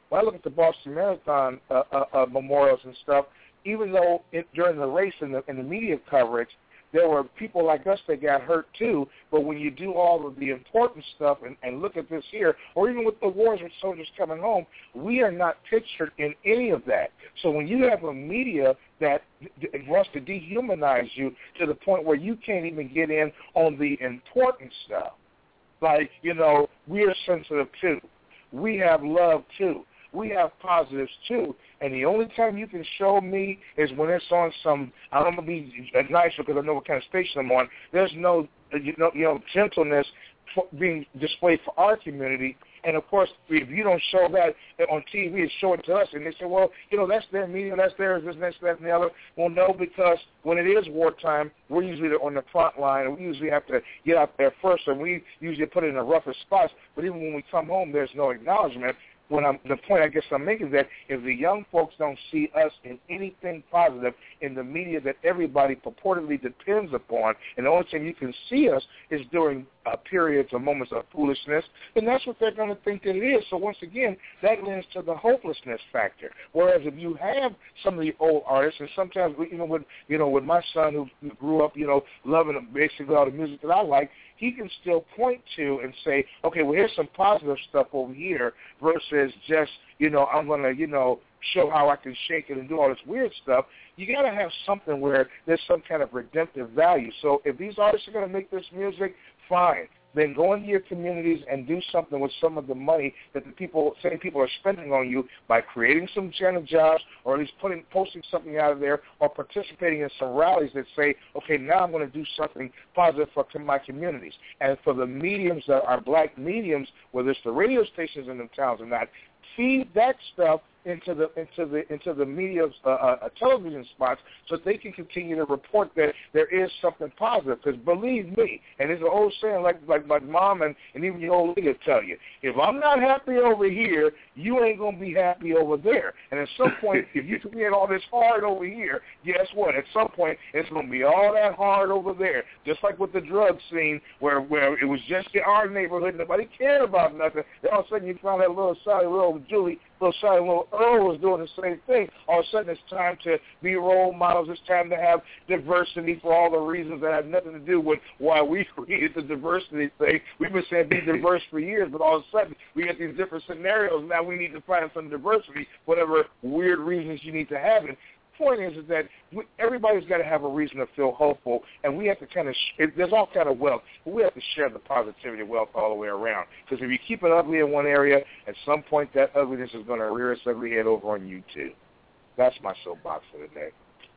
when I look at the Boston Marathon uh, uh, uh, memorials and stuff, even though it, during the race and the, and the media coverage, there were people like us that got hurt too, but when you do all of the important stuff and, and look at this here, or even with the wars with soldiers coming home, we are not pictured in any of that. So when you have a media that wants to dehumanize you to the point where you can't even get in on the important stuff, like, you know, we're sensitive too. We have love too. We have positives too, and the only time you can show me is when it's on some. I don't want to be nice because I know what kind of station I'm on. There's no, you know, you know, gentleness being displayed for our community, and of course, if you don't show that on T V, it's show it to us, and they say, well, you know, that's their media, that's theirs, this, this, that, and the other. Well, no, because when it is wartime, we're usually on the front line, and we usually have to get out there first, and we usually put it in the roughest spots. But even when we come home, there's no acknowledgement. When I'm, the point I guess I'm making is that if the young folks don't see us in anything positive in the media that everybody purportedly depends upon, and the only time you can see us is during uh, periods or moments of foolishness, then that's what they're going to think that it is. So once again, that lends to the hopelessness factor. Whereas if you have some of the old artists, and sometimes even with you know with my son who grew up you know loving basically all the music that I like, he can still point to and say, okay, well, here's some positive stuff over here versus just, you know, I'm going to, you know, show how I can shake it and do all this weird stuff. You got to have something where there's some kind of redemptive value. So if these artists are going to make this music, fine. Then go into your communities and do something with some of the money that the people, same people are spending on you by creating some kind of jobs or at least putting, posting something out of there or participating in some rallies that say, okay, now I'm going to do something positive for my communities. And for the mediums that are black mediums, whether it's the radio stations in them towns or not, feed that stuff into the into the into the media uh, uh, television spots so that they can continue to report that there is something positive. Because believe me, and there's an old saying like like my mom and, and even your old lady tell you, if I'm not happy over here, you ain't gonna be happy over there. And at some point, if you get all this hard over here, guess what? At some point, it's gonna be all that hard over there. Just like with the drug scene, where where it was just in our neighborhood, nobody cared about nothing. Then all of a sudden, you found that little Sally, little Julie. Little Sally, little Earl was doing the same thing. All of a sudden, it's time to be role models. It's time to have diversity for all the reasons that have nothing to do with why we created the diversity thing. We've been saying be diverse for years, but all of a sudden, we get these different scenarios. Now we need to find some diversity, whatever weird reasons you need to have it. Point is, is that we, everybody's got to have a reason to feel hopeful, and we have to kind of, sh- there's all kind of wealth, but we have to share the positivity of wealth all the way around. Because if you keep it ugly in one area, at some point that ugliness is going to rear its ugly head over on you too. That's my soapbox for today.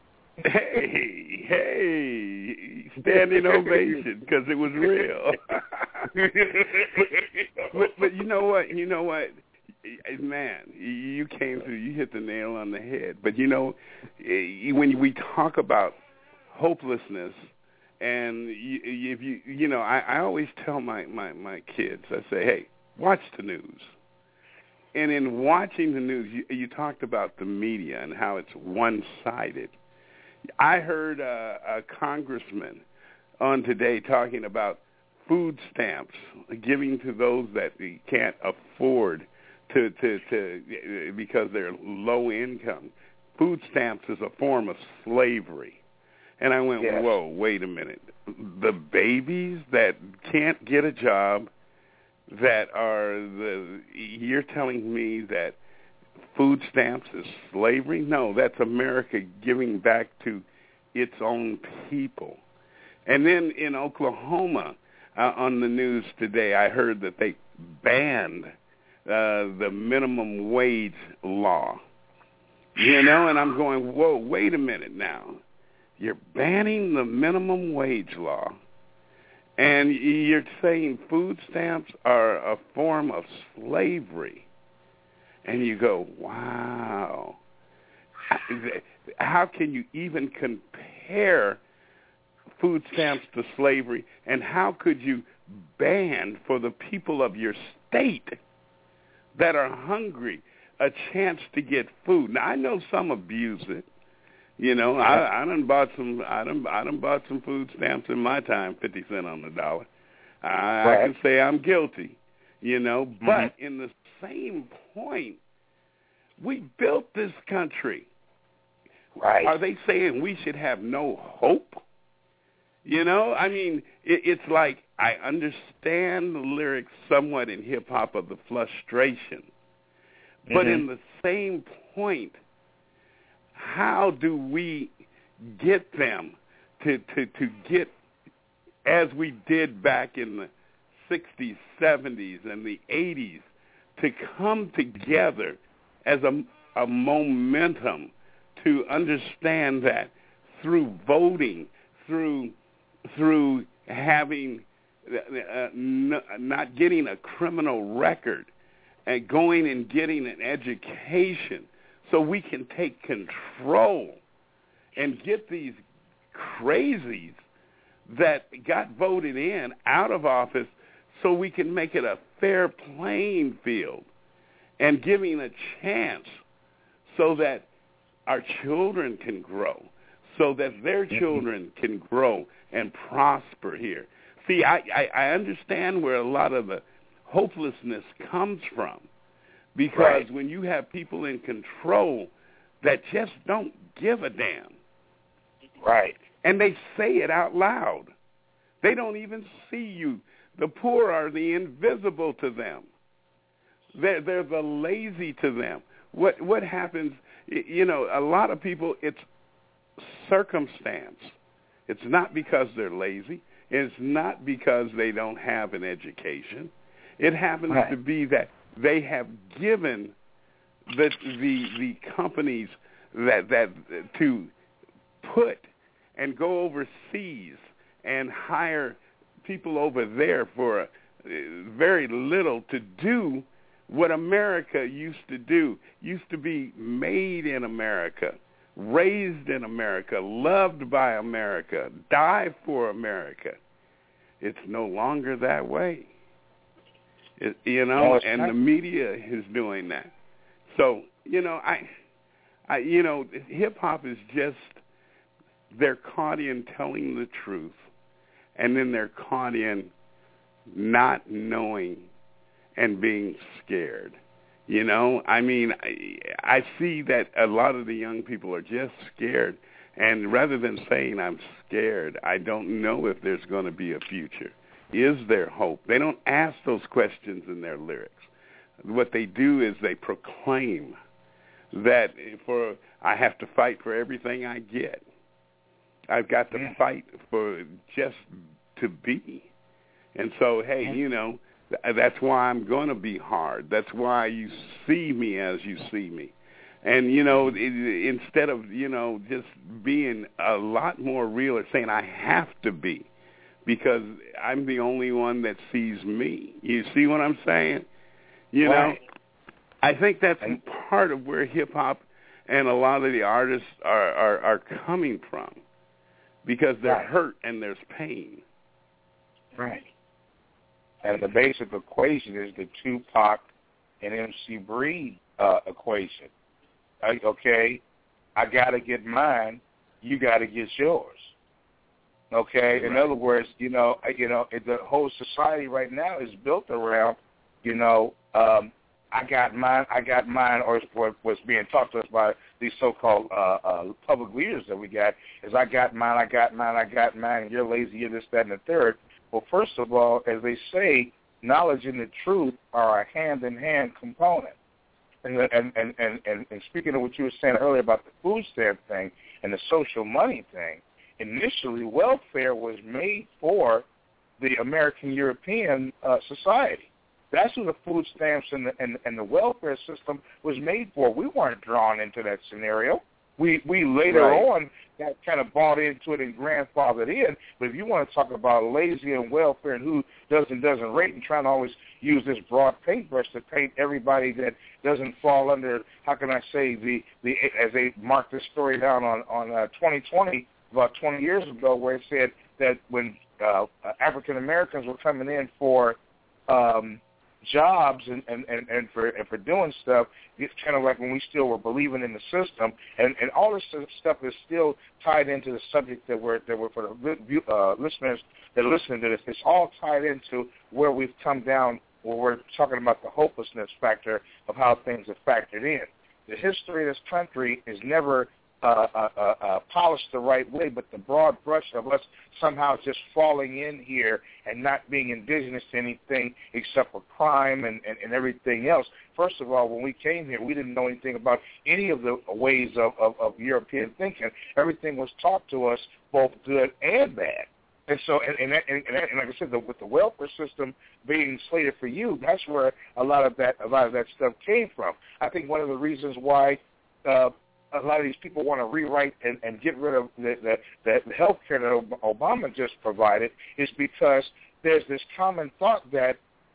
Hey, hey, standing ovation because it was real. but, but, but you know what? You know what? Man, you came through. You hit the nail on the head. But, you know, when we talk about hopelessness, and if you, you know, I, I always tell my, my, my kids, I say, hey, watch the news. And in watching the news, you, you talked about the media and how it's one-sided. I heard a, a congressman on today talking about food stamps, giving to those that can't afford To, to, to, because they're low income. Food stamps is a form of slavery. And I went, yes. Whoa, wait a minute. The babies that can't get a job, that are the, you're telling me that food stamps is slavery? No, that's America giving back to its own people. And then in Oklahoma, uh, on the news today, I heard that they banned Uh, the minimum wage law, you know, and I'm going, whoa, wait a minute now. You're banning the minimum wage law, and you're saying food stamps are a form of slavery. And you go, wow. How can you even compare food stamps to slavery, and how could you ban for the people of your state that are hungry a chance to get food? Now I know some abuse it. You know, I, I done bought some. I done, I done bought some food stamps in my time, fifty cent on the dollar. I, right. I can say I'm guilty. You know, but mm-hmm. in the same point, We built this country. Right. Are they saying we should have no hope? You know, I mean, it, it's like I understand the lyrics somewhat in hip-hop of the frustration, but mm-hmm. in the same point, how do we get them to, to, to get, as we did back in the sixties, seventies, and the eighties, to come together as a, a momentum to understand that through voting, through through having uh, n- not getting a criminal record, and going and getting an education, so we can take control and get these crazies that got voted in out of office, so we can make it a fair playing field and giving a chance so that our children can grow, so that their children can grow and prosper here. See, I, I, I understand where a lot of the hopelessness comes from, because right. when you have people in control that just don't give a damn, right, and they say it out loud, they don't even see you. The poor are the invisible to them. They're, they're the lazy to them. What what happens, you know, a lot of people, it's circumstance. It's not because they're lazy. It's not because they don't have an education. It happens right. to be that they have given the the the companies that that to put and go overseas and hire people over there for very little to do what America used to do. Used to be made in America, raised in America, loved by America, die for America. It's no longer that way. It, you know, no, and not. the media is doing that. So, you know, I, I, you know, hip hop is just, they're caught in telling the truth, and then they're caught in not knowing and being scared. You know, I mean, I, I see that a lot of the young people are just scared, and rather than saying I'm scared, I don't know if there's going to be a future. Is there hope? They don't ask those questions in their lyrics. What they do is they proclaim that for I have to fight for everything I get. I've got to fight for just to be. And so, hey, you know, that's why I'm going to be hard. That's why you see me as you see me. And, you know, it, instead of, you know, just being a lot more real or saying I have to be, because I'm the only one that sees me. You see what I'm saying? You right. know, I think that's part of where hip-hop and a lot of the artists are, are, are coming from, because they're right. hurt and there's pain. Right. And the basic equation is the Tupac and M C Breed uh, equation. I, okay, I got to get mine, you got to get yours. Okay, in right. other words, you know, you know, the whole society right now is built around, you know, um, I got mine, I got mine, or what was being taught to us by these so-called uh, uh, public leaders that we got is I got mine, I got mine, I got mine, and you're lazy, you're this, that, and the third. Well, first of all, as they say, knowledge and the truth are a hand-in-hand component. And, and, and, and, and, and speaking of what you were saying earlier about the food stamp thing and the social money thing, initially welfare was made for the American European uh, society. That's who the food stamps and the, and, and the welfare system was made for. We weren't drawn into that scenario. We we later right. on got kind of bought into it and grandfathered in. But if you want to talk about lazy and welfare and who does and doesn't rate and trying to always use this broad paintbrush to paint everybody that doesn't fall under, how can I say, the, the as they marked this story down on, on uh, twenty twenty, about twenty years ago, where it said that when uh, African Americans were coming in for um, jobs and, and, and, and for and for doing stuff, it's kind of like when we still were believing in the system, and, and all this stuff is still tied into the subject that we're that we're for the uh, listeners that are listening to this. It's all tied into where we've come down, where we're talking about the hopelessness factor of how things are factored in. the history of this country is never uh, uh, uh, uh, polished the right way, but the broad brush of us somehow just falling in here and not being indigenous to anything except for crime and, and, and everything else. First of all, when we came here, we didn't know anything about any of the ways of, of, of European thinking. Everything was taught to us, both good and bad. And so, and, and, and, and, and like I said, the, with the welfare system being slated for you, that's where a lot of that, a lot of that stuff came from. I think one of the reasons why uh, a lot of these people want to rewrite and, and get rid of the, the, the health care that Obama just provided is because there's this common thought that,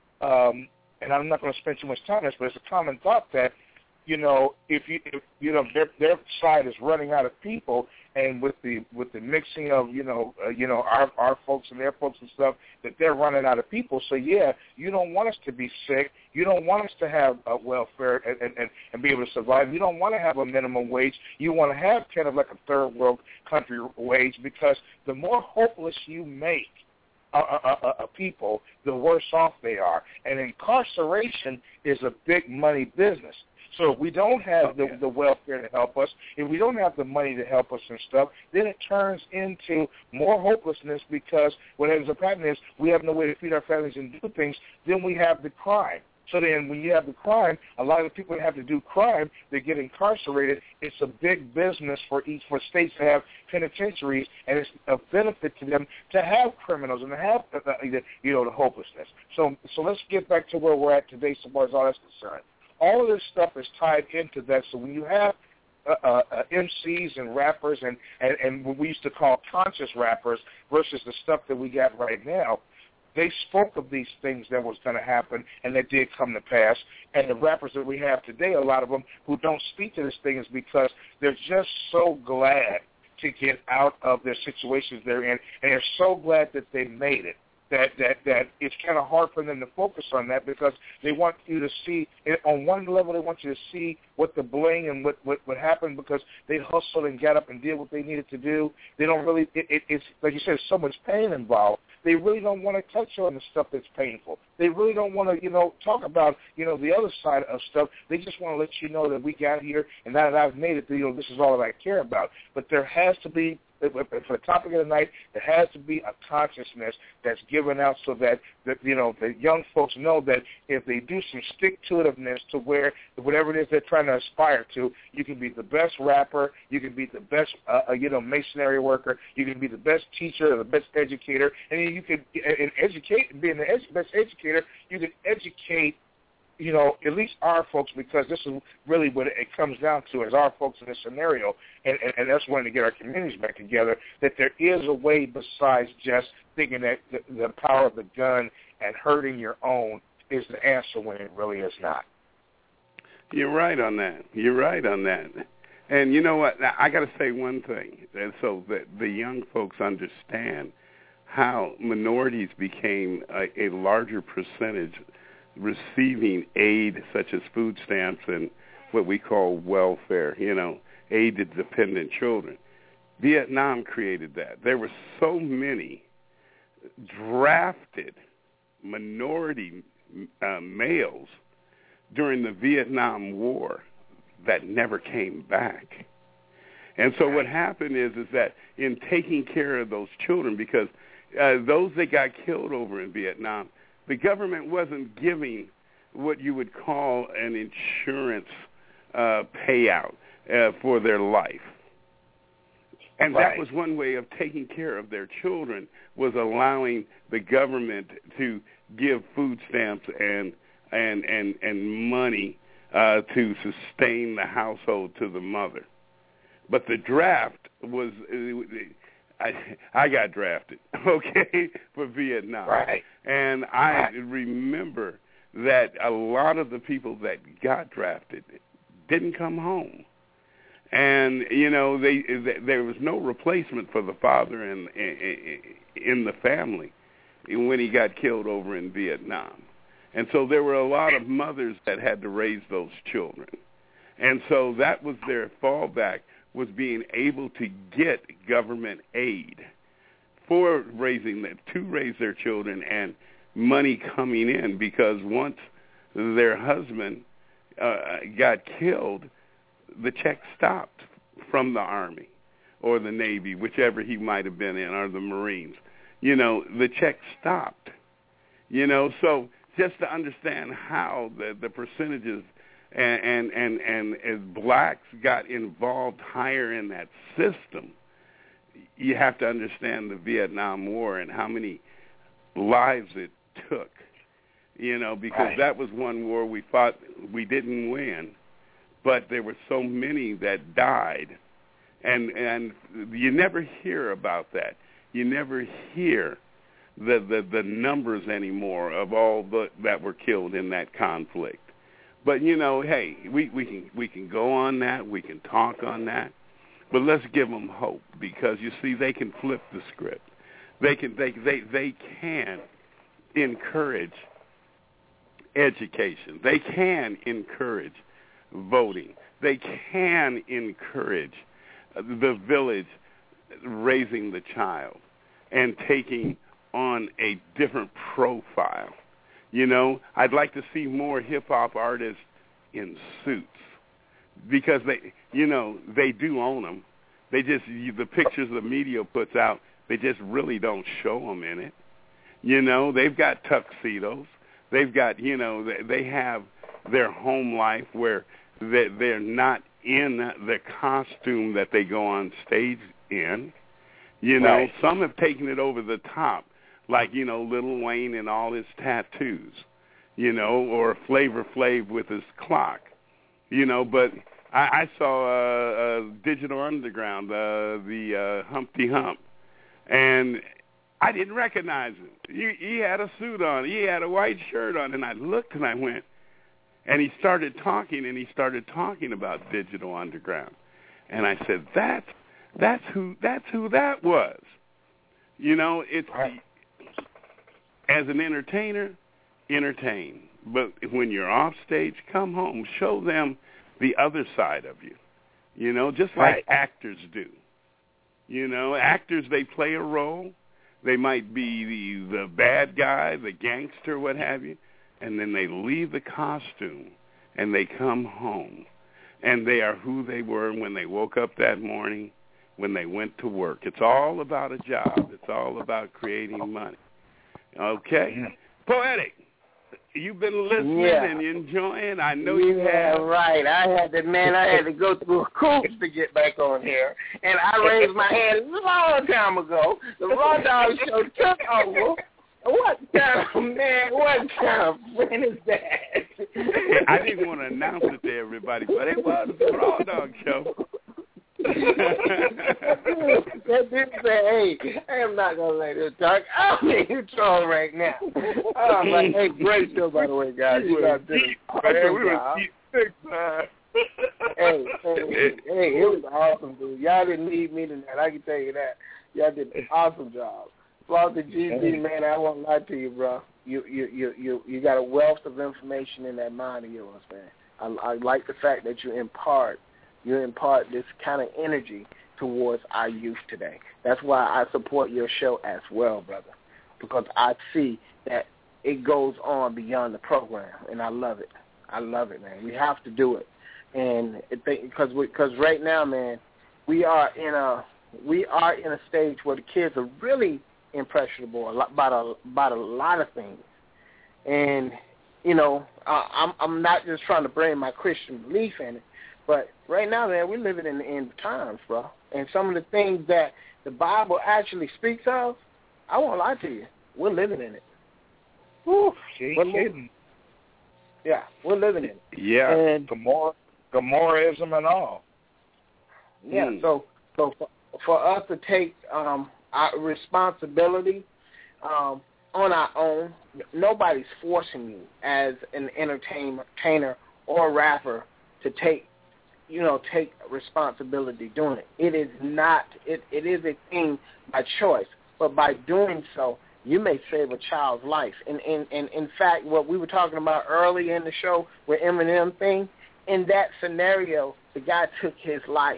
um, and I'm not going to spend too much time on this, but it's a common thought that, you know, if you, if, you know, their, their side is running out of people, and with the with the mixing of, you know, uh, you know, our our folks and their folks and stuff, that they're running out of people. So yeah, you don't want us to be sick. You don't want us to have uh, welfare and, and and be able to survive. You don't want to have a minimum wage. You want to have kind of like a third world country wage, because the more hopeless you make a, a, a, a people, the worse off they are. And incarceration is a big money business. So if we don't have the, the welfare to help us, if we don't have the money to help us and stuff, then it turns into more hopelessness, because what ends up happening is we have no way to feed our families and do things. Then we have the crime. So then when you have the crime, a lot of the people that have to do crime, they get incarcerated. It's a big business for each for states to have penitentiaries, and it's a benefit to them to have criminals and to have, uh, you know, the hopelessness. So, so let's get back to where we're at today so far as all that's concerned. All of this stuff is tied into that. So when you have uh, uh, M Cs and rappers and, and, and what we used to call conscious rappers versus the stuff that we got right now, they spoke of these things that was going to happen, and that did come to pass. And the rappers that we have today, a lot of them who don't speak to this thing, is because they're just so glad to get out of their situations they're in, and they're so glad that they made it. That, that that it's kind of hard for them to focus on that, because they want you to see, on one level they want you to see what the bling and what, what, what happened, because they hustled and got up and did what they needed to do. They don't really, it, it, it's like you said, so much pain involved. They really don't want to touch on the stuff that's painful. They really don't want to, you know, talk about, you know, the other side of stuff. They just want to let you know that we got here, and now that I've made it, you know, this is all that I care about. But there has to be, for the topic of the night, there has to be a consciousness that's given out, so that, that you know, the young folks know that if they do some stick-to-itiveness to where whatever it is they're trying to aspire to, you can be the best rapper, you can be the best, uh, you know, masonry worker, you can be the best teacher or the best educator, and you can, and educate, being the edu- best educator, you can educate, you know, at least our folks, because this is really what it comes down to, is our folks in this scenario, and, and, and that's wanting to get our communities back together, that there is a way besides just thinking that the, the power of the gun and hurting your own is the answer, when it really is not. You're right on that. You're right on that. And you know what? I got to say one thing, and so that the young folks understand how minorities became a, a larger percentage receiving aid, such as food stamps and what we call welfare, you know, aid to dependent children. Vietnam created that. There were so many drafted minority uh, males during the Vietnam War that never came back. And so what happened is, is that in taking care of those children, because uh, those that got killed over in Vietnam, the government wasn't giving what you would call an insurance uh, payout uh, for their life. And right. that was one way of taking care of their children, was allowing the government to give food stamps and and, and, and money uh, to sustain the household to the mother. But the draft was... I, I got drafted, okay, for Vietnam. Right. And I right. remember that a lot of the people that got drafted didn't come home. And, you know, they, they there was no replacement for the father in, in, in the family when he got killed over in Vietnam. And so there were a lot of mothers that had to raise those children. And so that was their fallback, was being able to get government aid for raising them, to raise their children, and money coming in, because once their husband uh, got killed, the check stopped from the Army or the Navy, whichever he might have been in, or the Marines. You know, the check stopped. You know, so just to understand how the, the percentages and, and, and, and as blacks got involved higher in that system, you have to understand the Vietnam War and how many lives it took, you know, because right. that was one war we fought we didn't win, but there were so many that died, and and you never hear about that. You never hear the the, the numbers anymore of all the, that were killed in that conflict. But you know, hey, we, we can we can go on that, we can talk on that, but let's give them hope, because you see, they can flip the script. They can they they they can encourage education. They can encourage voting. They can encourage the village raising the child and taking on a different profile. You know, I'd like to see more hip-hop artists in suits, because they, you know, they do own them. They just, the pictures the media puts out, they just really don't show them in it. You know, they've got tuxedos. They've got, you know, they have their home life where they're not in the costume that they go on stage in. You know, right. Some have taken it over the top, like, you know, Lil Wayne and all his tattoos, you know, or Flavor Flav with his clock, you know. But I, I saw uh, uh, Digital Underground, uh, the uh, Humpty Hump, and I didn't recognize him. He, he had a suit on. He had a white shirt on, and I looked and I went, and he started talking, and he started talking about Digital Underground, and I said, that's that's who that's who that was. You know, it's the, as an entertainer, entertain. But when you're off stage, come home. Show them the other side of you, you know, just like right. actors do. You know, actors, they play a role. They might be the, the bad guy, the gangster, what have you, and then they leave the costume and they come home. And they are who they were when they woke up that morning, when they went to work. It's all about a job. It's all about creating money. Okay? Yeah. Poetic, you've been listening yeah. and enjoying. I know you yeah, have. Right. I had to, man, I had to go through a course to get back on here. And I raised my hand a long time ago. The Raw Dog Show took over. What kind of, man, what kind of friend is that? I didn't want to announce it to everybody, but it was the Raw Dog Show. That dude said, hey, I am not going to let this talk. I'm in troll right now. I'm like, hey, great show, by the way, guys. You guys did an awesome job. Hey, hey, hey, it was awesome, dude. Y'all didn't need me tonight. I can tell you that. Y'all did an awesome job. Flauta G B, man, I won't lie to you, bro. You you you you you got a wealth of information in that mind of yours, man. I, I like the fact that you impart you impart this kind of energy towards our youth today. That's why I support your show as well, brother, because I see that it goes on beyond the program, and I love it. I love it, man. We have to do it, and because because right now, man, we are in a we are in a stage where the kids are really impressionable about a about a lot of things, and you know, uh, I'm I'm not just trying to bring my Christian belief in it, but right now, man, we're living in the end of times, bro. And some of the things that the Bible actually speaks of, I won't lie to you, we're living in it. Whew, we're kidding. Yeah, we're living in it. Yeah, and Gomorrah, Gomorism and all. Yeah, mm. so so for, for us to take um, our responsibility um, on our own, nobody's forcing you as an entertainer or rapper to take, you know, take responsibility doing it. It is not, it, it is a thing by choice, but by doing so, you may save a child's life. And, and, and in fact, what we were talking about early in the show with Eminem thing, in that scenario, the guy took his life.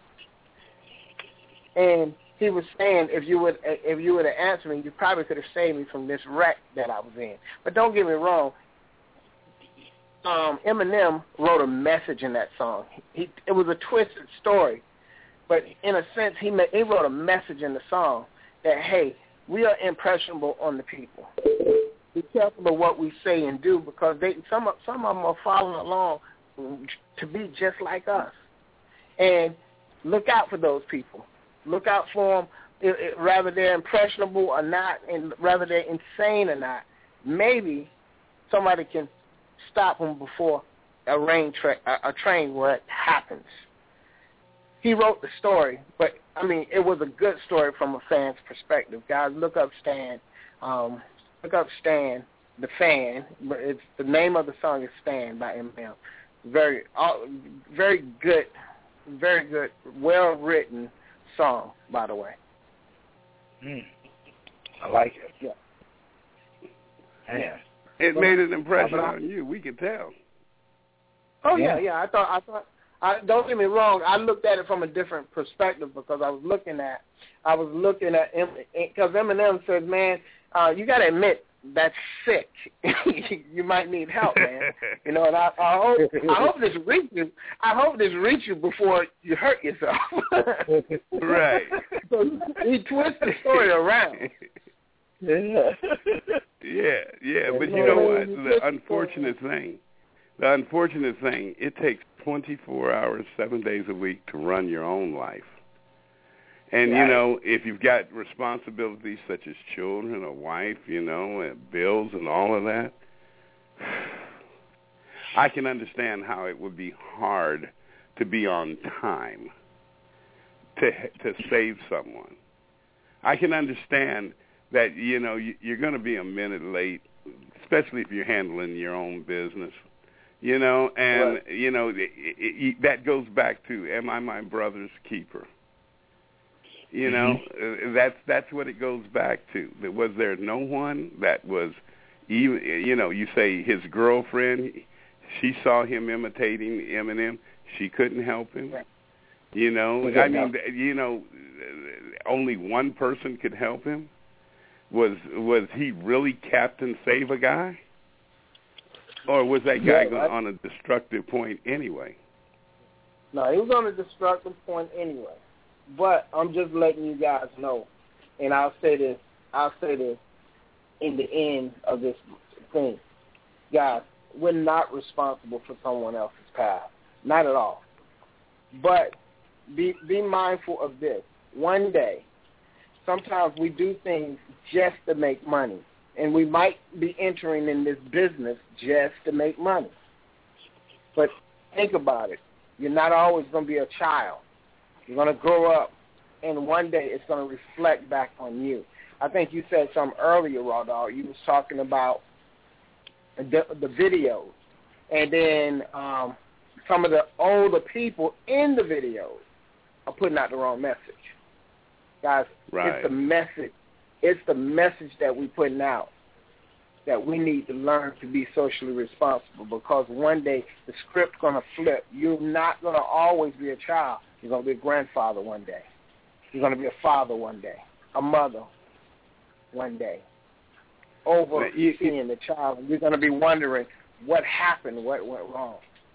And he was saying, if you would if you would have answered me, you probably could have saved me from this wreck that I was in. But don't get me wrong, um, Eminem wrote a message in that song. He, it was a twisted story, but in a sense, he made, he wrote a message in the song that, hey, we are impressionable on the people. Be careful of what we say and do, because they some of, some of them are following along to be just like us. And look out for those people. Look out for them, it, it, whether they're impressionable or not, and whether they're insane or not. Maybe somebody can stop them before a, rain tra- a, a train wreck happens. He wrote the story, but, I mean, it was a good story from a fan's perspective. Guys, look up Stan. Um, look up Stan, the Fan. It's, the name of the song is Stan by Eminem. Very, uh, very good, very good, well-written song, by the way. Mm. I like it. Yeah. Yeah. It made an impression on you. We could tell. Oh yeah, yeah. yeah. I thought, I thought. I, don't get me wrong. I looked at it from a different perspective, because I was looking at, I was looking at, because Eminem says, man, uh, you got to admit that's sick. You might need help, man. You know, and I, I hope, I hope this reaches you. I hope this reaches you before you hurt yourself. Right. So he twists the story around. Yeah. Yeah, yeah, but you know what? The unfortunate thing, the unfortunate thing, it takes twenty-four hours, seven days a week to run your own life. And, you know, if you've got responsibilities such as children, a wife, you know, and bills and all of that, I can understand how it would be hard to be on time to to save someone. I can understand that, you know, you're going to be a minute late, especially if you're handling your own business, you know, and, right. you know, it, it, that goes back to, am I my brother's keeper? You know, mm-hmm. that's that's what it goes back to. Was there no one that was, even, you know, you say his girlfriend, she saw him imitating Eminem, she couldn't help him. Right. You know, I mean, help. you know, only one person could help him. Was was he really Captain Save a Guy? Or was that guy yeah, right. on a destructive point anyway? No, he was on a destructive point anyway. But I'm just letting you guys know, and I'll say this, I'll say this in the end of this thing. Guys, we're not responsible for someone else's path. Not at all. But be be mindful of this. One day, sometimes we do things just to make money. And we might be entering in this business just to make money. But think about it. You're not always going to be a child. You're going to grow up, and one day it's going to reflect back on you. I think you said something earlier, Raw Dog. You was talking about the, the videos. And then um, some of the older people in the videos are putting out the wrong message. Guys, right. it's the message. It's the message that we're putting out that we need to learn to be socially responsible, because one day the script's going to flip. You're not going to always be a child. You're going to be a grandfather one day. You're going to be a father one day, a mother one day. Overseeing the child, you're going to be wondering what happened, what went wrong.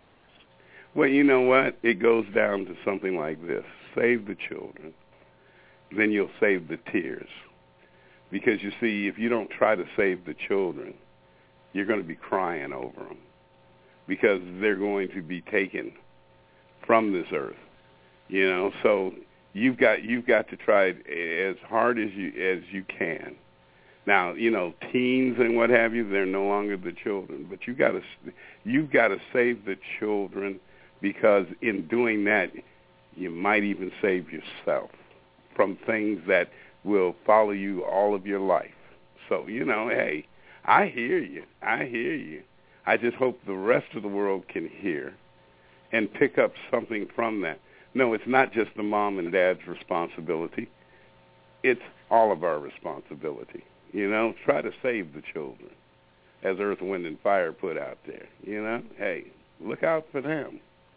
Well, you know what? It goes down to something like this. Save the children. Then you'll save the tears. Because, you see, if you don't try to save the children, you're going to be crying over them, because they're going to be taken from this earth, you know. So you've got you've got to try as hard as you as you can. Now, you know, teens and what have you, they're no longer the children, but you got to you've got to save the children, because in doing that, you might even save yourself from things that will follow you all of your life. So, you know, hey, I hear you. I hear you. I just hope the rest of the world can hear and pick up something from that. No, it's not just the mom and dad's responsibility. It's all of our responsibility. You know, try to save the children, as Earth, Wind, and Fire put out there. You know, hey, look out for them.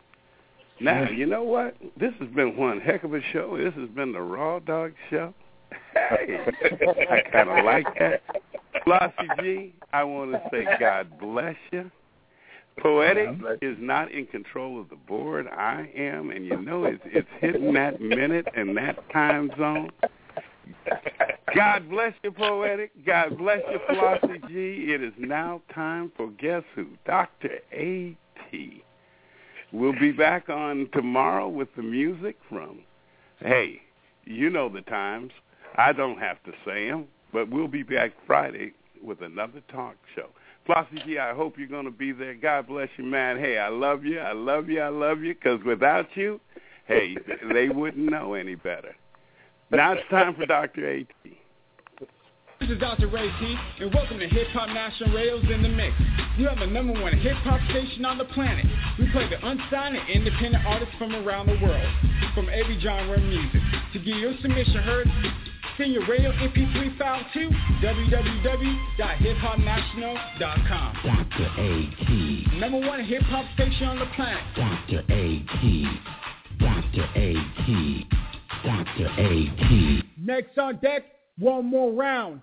Now, you know what? This has been one heck of a show. This has been the Raw Dog Show. Hey, I kind of like that. Flossie G, I want to say God bless you. Poetic is not in control of the board. I am, and you know it's, it's hitting that minute and that time zone. God bless you, Poetic. God bless you, Flossie G. It is now time for guess who? Doctor A T. We'll be back on tomorrow with the music from, hey, you know the times. I don't have to say them, but we'll be back Friday with another talk show. Flossie G, I hope you're going to be there. God bless you, man. Hey, I love you. I love you. I love you. Because without you, hey, they wouldn't know any better. Now it's time for Doctor A T. This is Doctor Ray T, and welcome to Hip Hop National Radio's In the Mix. You have the number one hip hop station on the planet. We play the unsigned and independent artists from around the world, from every genre of music. To get your submission heard, send your radio M P three file to w w w dot hip hop national dot com. Doctor A T. Number one hip hop station on the planet. Doctor A T. Doctor A T. Doctor A T. Next on deck, one more round.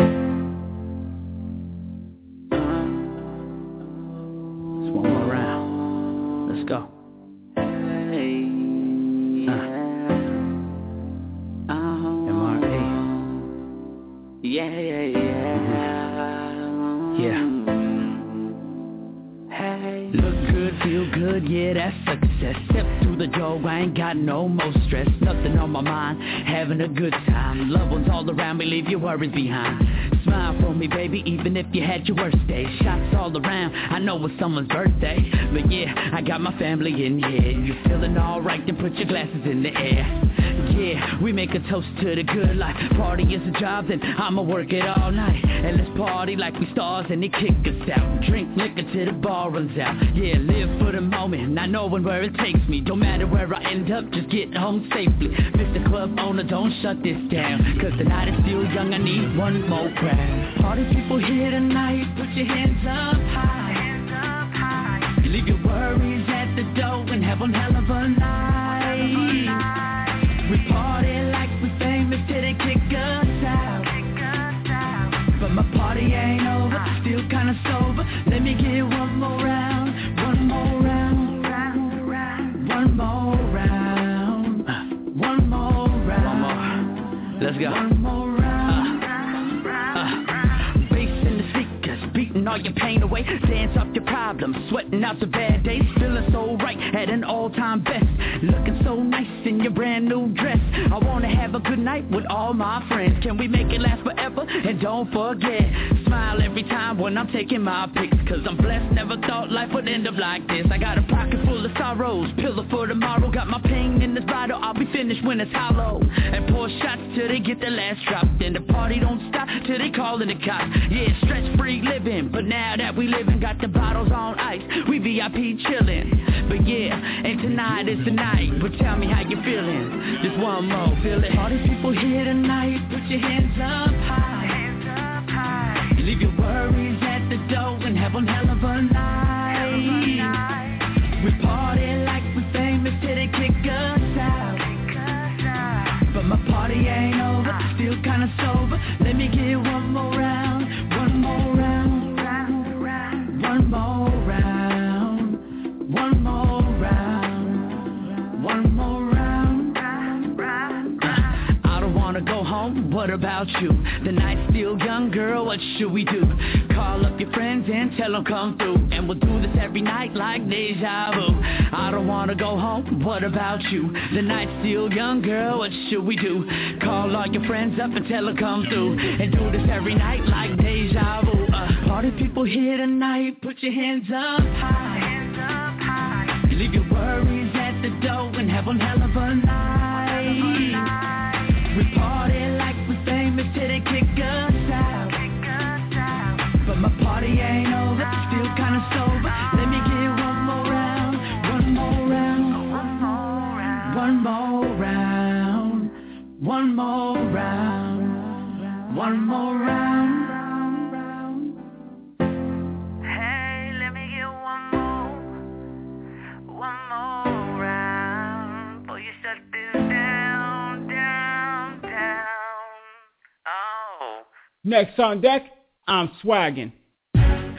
It's one more round. Let's go. Hey. Uh. M R A. Yeah, yeah, yeah. Yeah. Hey. Look good, feel good, yeah, that's success. Step through the door, I ain't got no more stress. Nothing on my mind, having a good time. Loved ones all around me, leave your worries behind. Smile for me, baby, even if you had your worst day. Shots all around, I know it's someone's birthday. But yeah, I got my family in here. You feeling alright, then put your glasses in the air. Yeah, we make a toast to the good life. Party is a job, then I'ma work it all night. And let's party like we stars and they kick us out. Drink liquor till the bar runs out. Yeah, live for the moment, not knowing where it takes me. Don't matter where I end up, just get home safely. Mister Club owner, don't shut this down, cause the night is still young, I need one more crowd. Party people here tonight, put your hands up high. Hands up high. Leave your worries at the door and have one hell of a night. We party like we famous till they kick us out. But my party ain't over, still kinda sober. Let me get one more round, one more round, one more round, one more round. One more. Let's go. One more round. Uh, uh, bass in the speakers, beating all your pain away. Dance off your problems, sweating out the bad days. Feeling so right at an all-time best. Looking so nice in your brand new dress. I wanna have a good night with all my friends. Can we make it last forever? And don't forget, smile every time when I'm taking my pics. Cause I'm blessed, never thought life would end up like this. I got a pocket full of sorrows, pillow for tomorrow. Got my pain in this bottle, I'll be finished when it's hollow. And pour shots till they get the last drop. Then the party don't stop till they callin' the cops. Yeah, stress free living, but now that we living, got the bottles on ice. We V I P chillin'. But yeah, and tonight is the night. But tell me how you feeling. Just one more, feel it. All these people here tonight, put your hands up high. Hands up high. Leave your worries at the door and have one hell of a night. We party like we famous till they kick us out. But my party ain't over, still kinda sober. Let me get one more round, one more round, one more round, one more round, one more round. I don't wanna go home, what about you? The night's still young, girl, what should we do? Call up your friends and tell them come through. And we'll do this every night like deja vu. I don't wanna go home, what about you? The night's still young, girl, what should we do? Call all your friends up and tell them come through. And do this every night like deja vu. uh, Party people here tonight, put your hands up high. Hands up high. Leave your worries at the door and have one hell of a night. We party like we famous till they kick us out. But my party ain't over, still kinda sober. Let me get one more round, one more round, one more round, one more round, one more round. Hey, let me get one more, one more round. Before you shut this down, down, down. Oh. Next on deck, I'm swaggin'.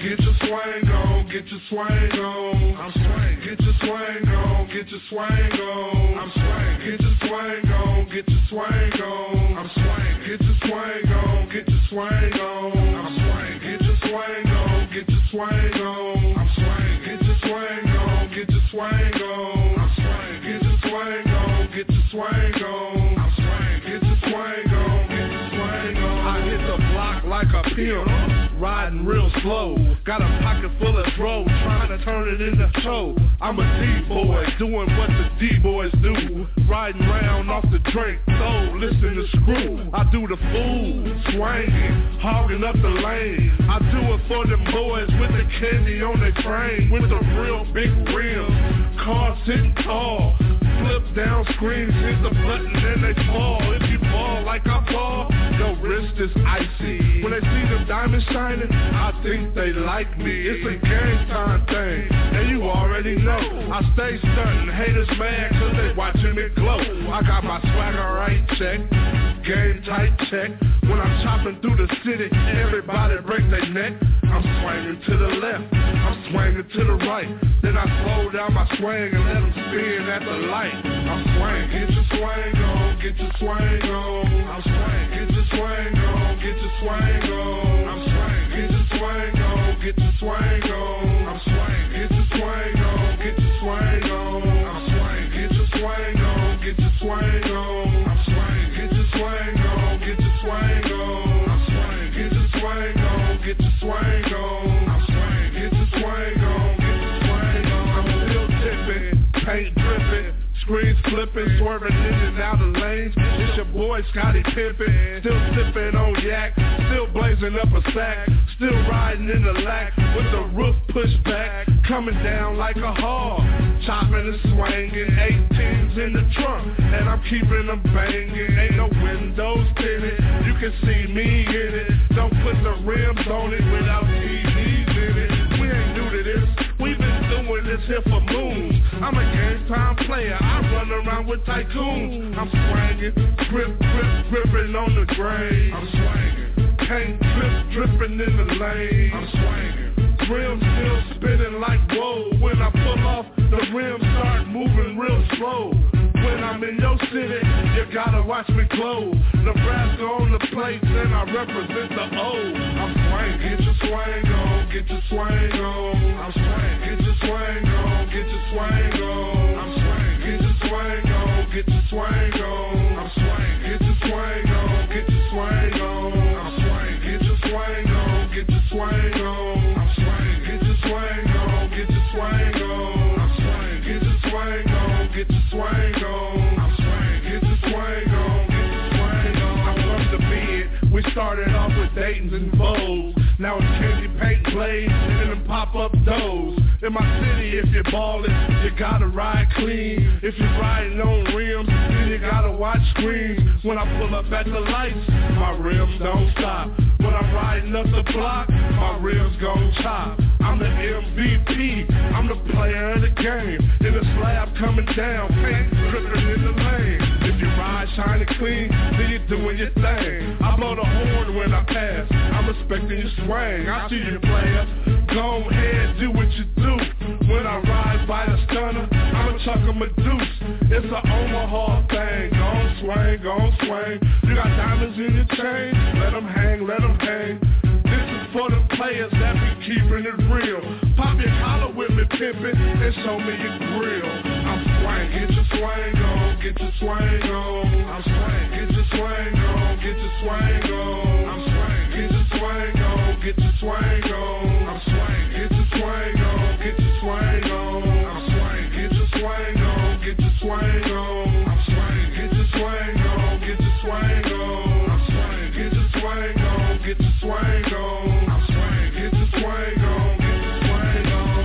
get your swing on, get your swing on. I'm swing, get your swing on, get your swing on. I'm swing, get your swing on, get your swing on. I'm swing, get your swing on, get your swing on. I'm swing, get your swing on, get your swing on. I'm swing, get your swing on, get your swing on. I'm swing, get your swing on, get your swing on. I'm swing, get your swing on, get your swing on. I hit the block like a pimp, riding real slow. Got a pocket full of throw, trying to turn it into show. I'm a D-boy, doing what the D-boys do. Riding round off the drink, so listen to Screw. I do the fool, swinging, hogging up the lane. I do it for them boys with the candy on their frame, with the real big rims, cars sitting tall. Flip down screens, hit the button and they fall. If you fall like I fall, your wrist is icy. When they see them diamonds shining, I think they like me. It's a game time thing, and you already know. I stay stunting, haters mad cause they watching me glow. I got my swagger right, check, game tight, check. When I'm chopping through the city, everybody break their neck. I'm swinging to the left, I'm swinging to the right. Then I slow down my swing and let them spin at the light. I'm swing, get your swing on, get your swing on. I'm swing, get your swing on, get your swing on. I'm swing, get your swing on, get your swing on. I'm swing, get your swing on, get your swing on. I'm swing, get your swing on, get your swing on. I'm swing, get your swing on, get your swing on. I'm swing, get your swing on, get your swing on. I'm swing, get your swing on, get your swing on. I'm still tipping, paint dripping, screens flipping, swerving in and out of lanes. It's your boy Scotty Pippen, still sipping on yak, still blazing up a sack, still riding in the lack with the roof pushed back, coming down like a hog, chopping and swinging, eighteens in the trunk, and I'm keeping them banging. Ain't no windows tinted, you can see me in it. Don't put the rims on it without T Vs in it. We ain't new to this, we've been doing this here for moons. I'm a game time player, I run around with tycoons. I'm swinging, grip, grip, gripping on the grave. I'm swinging, paint drip, dripping in the lane. I'm swinging, rims still spinning like whoa. When I pull off, the rims start moving real slow. When I'm in your city, you gotta watch me close. Nebraska on the plates and I represent the O. I'm swing, get your swing on, get your swing on. I'm swing, get your swing on, get your swing on. I'm swing, get your swing on, get your swing on. I'm swing, get your swing on, get your swing on. I'm swing, get your swing on, get your swing on. I'm swing, get your swing on, get your swing on. I'm swing, get your swing on, get your swing on. I'm swing, get your swing on, get your swing on. I'm from the bed, we started off with Dayton's and Vogues. Now it's candy paint blades and them pop-up doors. In my city, if you're ballin', you gotta ride clean. If you're riding on rims, then you gotta watch screens. When I pull up at the lights, my rims don't stop. When I'm riding up the block, my rims gon' chop. I'm the M V P, I'm the player of the game. In the slab coming down, paint dripping in the lane. If you ride shiny clean, then you're doing your thing. I blow the horn when I pass, I'm respecting your swing. I see you player, go ahead, do what you do. When I ride by the stunner, I'ma chuck 'em a deuce. It's a Omaha thing, gon' swing, gon' swing. You got diamonds in your chain, let 'em hang, let 'em hang. This is for the players that be keeping it real. Pop your collar with me, pimpin', and show me your grill. I'm swing, get your swing on, get your swing on. I'm swing, get your swing on, get your swing on. I'm swing, get your swing on, get your swing on. I'm swing, get your swing on, get your swing on. I'm swing, get your swing on, get your swing on. I'm swing, get your swing on, get your swing on. I'm swing, get your swing on, get your swing on. I'm swing, get your swing on, get your swing on.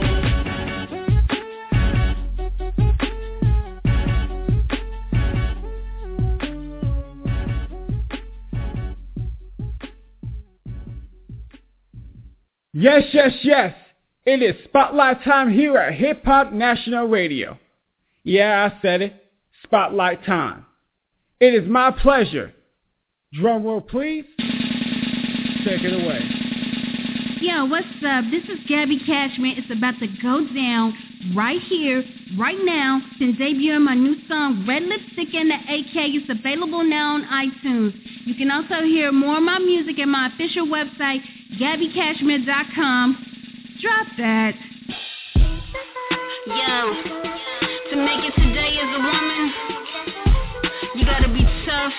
Yes, yes, yes. It is Spotlight time here at Hip Hop National Radio. Yeah, I said it. Spotlight time. It is my pleasure. Drum roll, please. Take it away. Yo, what's up? This is Gabby Cashman. It's about to go down right here, right now. Been debuting my new song, Red Lipstick and the A K. It's available now on iTunes. You can also hear more of my music at my official website, gabby cashman dot com. Drop that. Yo, to make it today as a woman, you gotta be tough,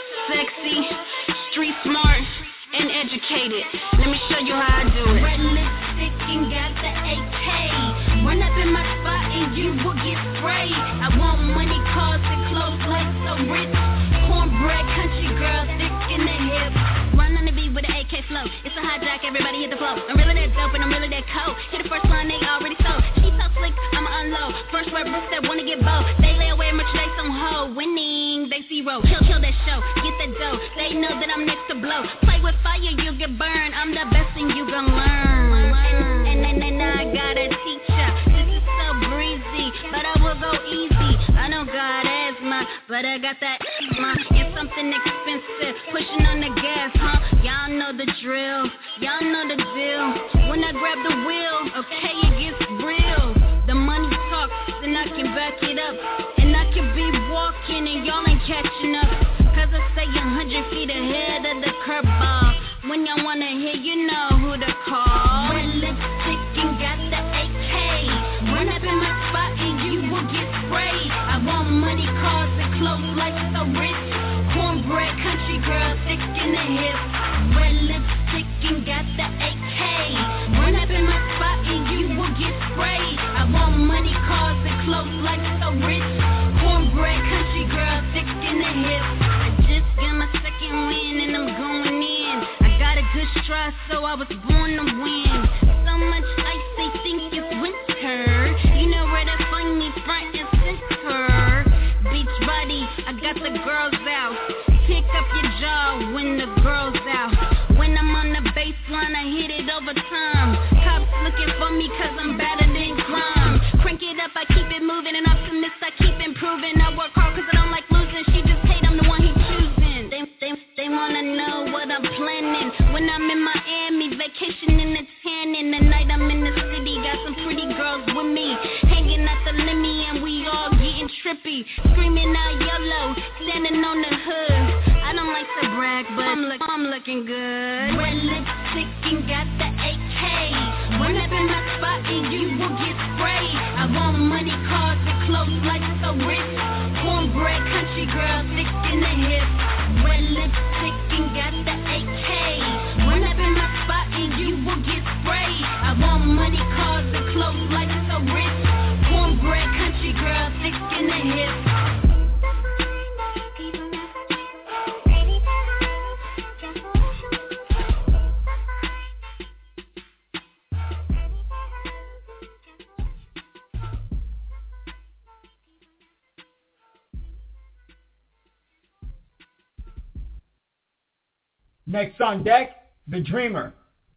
sexy, street smart, and educated. Let me show you how I do it. Red lipstick and got the A K. Run up in my spot and you will get sprayed. I want money, cars, and clothes like so rich. Cornbread, country girl, thick in the hip. Run on the beat with an A K flow. It's a hijack, everybody hit the flow. I'm really that dope and I'm really that cold. Hit the first line, they already sold. She so slick, I'ma unload. First word bricks that wanna get bold. They lay away merchandise on hold. Winning, they zero. Kill, kill that show, get that dough. They know that I'm next to blow. Play with fire, you get burned. I'm the best and you gon' learn. And then and, and I got a teacher. This is so breezy, but I will go easy. I don't got asthma, but I got that asthma. It's something expensive, pushing on the gas, huh? Y'all know the drill, y'all know the deal. When I grab the wheel, okay, it gets real. The money talks, and I can back it up. And I can be walking and y'all ain't catching up. Cause I stay a hundred feet ahead of the curveball. When y'all wanna hear, you know who to call. Red lipstick and got the A K. Run up in my spot and you will get sprayed. I want money, cars, and clothes like so rich. Cornbread, country girl, thick in the hip. Red lipstick and got the A K. Run up in my spot and you will get sprayed. I want money, cars, and clothes like so rich. Cornbread, country girl, thick in the hip. I just got my second win and I'm going in. I got a good stride, so I was born to win. So much ice, they think it's winter. You know where to find me, front and center. Beach body, I got the girls out. Pick up your jaw when the girls out. When I'm on the baseline, I hit it over time. Cops looking for me cause I'm better than crime. Crank it up, I keep it moving. And optimist, I keep improving. I work hard cause I don't like losing. She just hate, I'm the one he choosing. They, they, they wanna know what I'm planning. When I'm in Miami, vacationing and tanning. The night I'm in the city, got some pretty girls with me. Hanging at the Lemmy and we all getting trippy. Screaming out YOLO, standing on the hood. I don't like to brag, but I'm, look, I'm looking good. Red lipstick and got the A K. Run up in my spot and you will get sprayed. I want money, cars, and clothes like so rich. Cornbread, country girl, thick in the hip. Red lipstick and got the A K. Run up in my spot and you will get sprayed. I want money, cars, and clothes like so rich. Cornbread, country girl, thick in the hip. Next on deck, The Dreamer.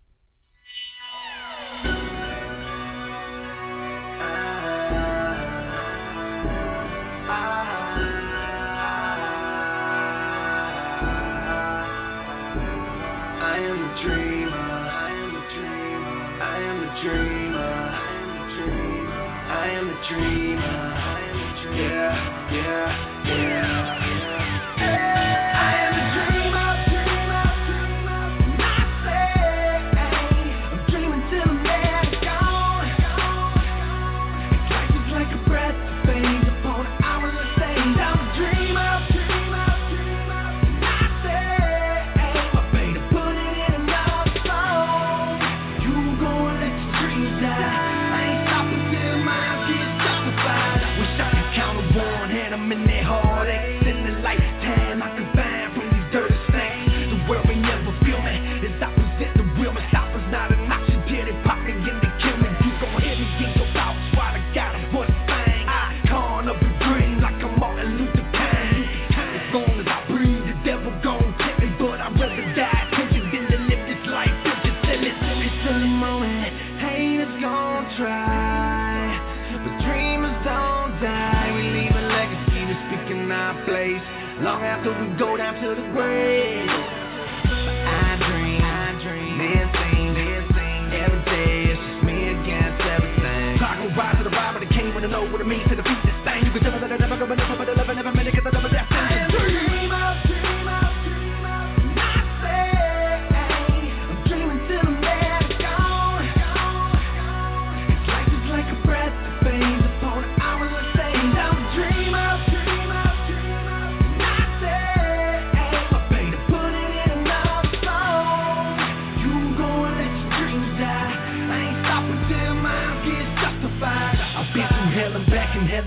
long after we go down to the grave. I dream, I dream, this thing, this thing,